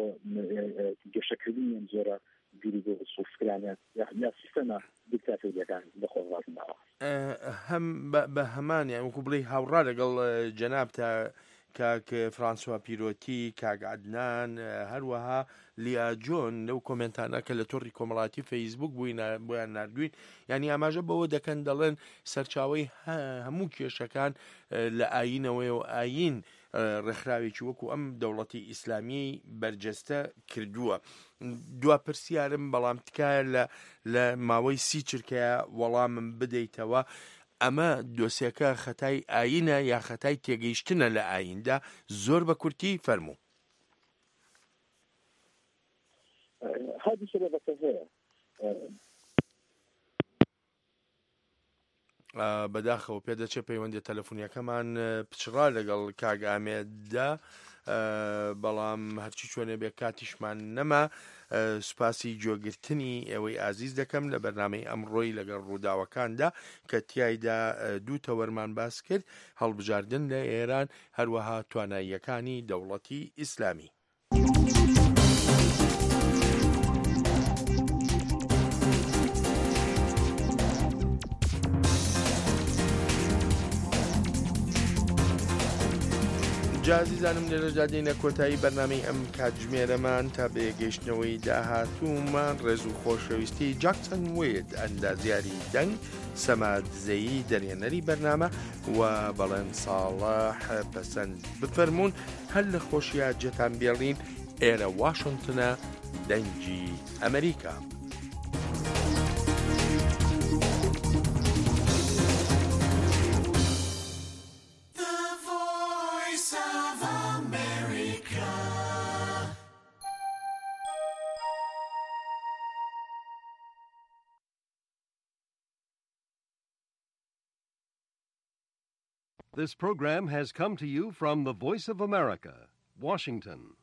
گەشەکردنی ئەم جۆرە بیری بۆ سوفکرانە یا سیستەمە دیکتاتۆریەکان بەخۆ ڕاتنەوە هەم بە هەمان یان وەکو بڵێ هاوڕا لەگەڵ جەناب تا کاک فرانسوا پیرۆتی، کاک عەدنان، هەروەها لیا جۆن لەو کۆمنتانە کە لە تۆڕی کۆمەڵاتی فەیسبوک بۆیان نردوین ینی ئاماژە بەوە دەکەن دەڵێن سەرچاوەی هەموو کێشەکان لە ئاینەوەی و ئاین ڕێکخراوێکی وەکو ئەم دەوڵەتی ئیسلامی بەرجەستە کردووە. دوا پرسیارم بەڵام تکایە لە ماوەی 30 چرکەیە وەڵامم بدەیتەوە، ئەمە دۆسیەکە خەتای ئاینە یا خەتای تێگەیشتنە لە ئایندا؟ زۆر بە کورتی فەرموو. بەداخەوە پێدەچێت پەیوەندی تەلەفۆنیەکەمان پچڕا لەگەڵ کاگ ئامێددا بەڵام هەرچی چۆنێ بێ کاتیشمان نەما سوپاسی جۆگرتنی ئێوەی ئازیز دەکەم لە بەرنامەی ئەمڕۆی لەگەڵ ڕووداوەکاندا کە تیایدا دوو تەوەرمان باس کرد هەڵبژاردن لە ئێران هەروەها تواناییەکانی دەوڵەتی ئیسلامی. جازیزانم لێرەدا دێنە کۆتایی بەرنامەی ئەم کاتژمێرەمان تا بێگەشتنەوەی داهاتوومان ڕێز و خۆشەویستی جاکسن وێد ئەندازیاری دەنگ سەمادزەیی دەرێنەری بەرنامە و بەڵێن ساڵح پەسەند بفەرمونون هەر لە خۆشیە جێتان بێڵین ئێرە واشنگتنە دەنگی ئەمریکا. This program has come to you from the Voice of America, Washington.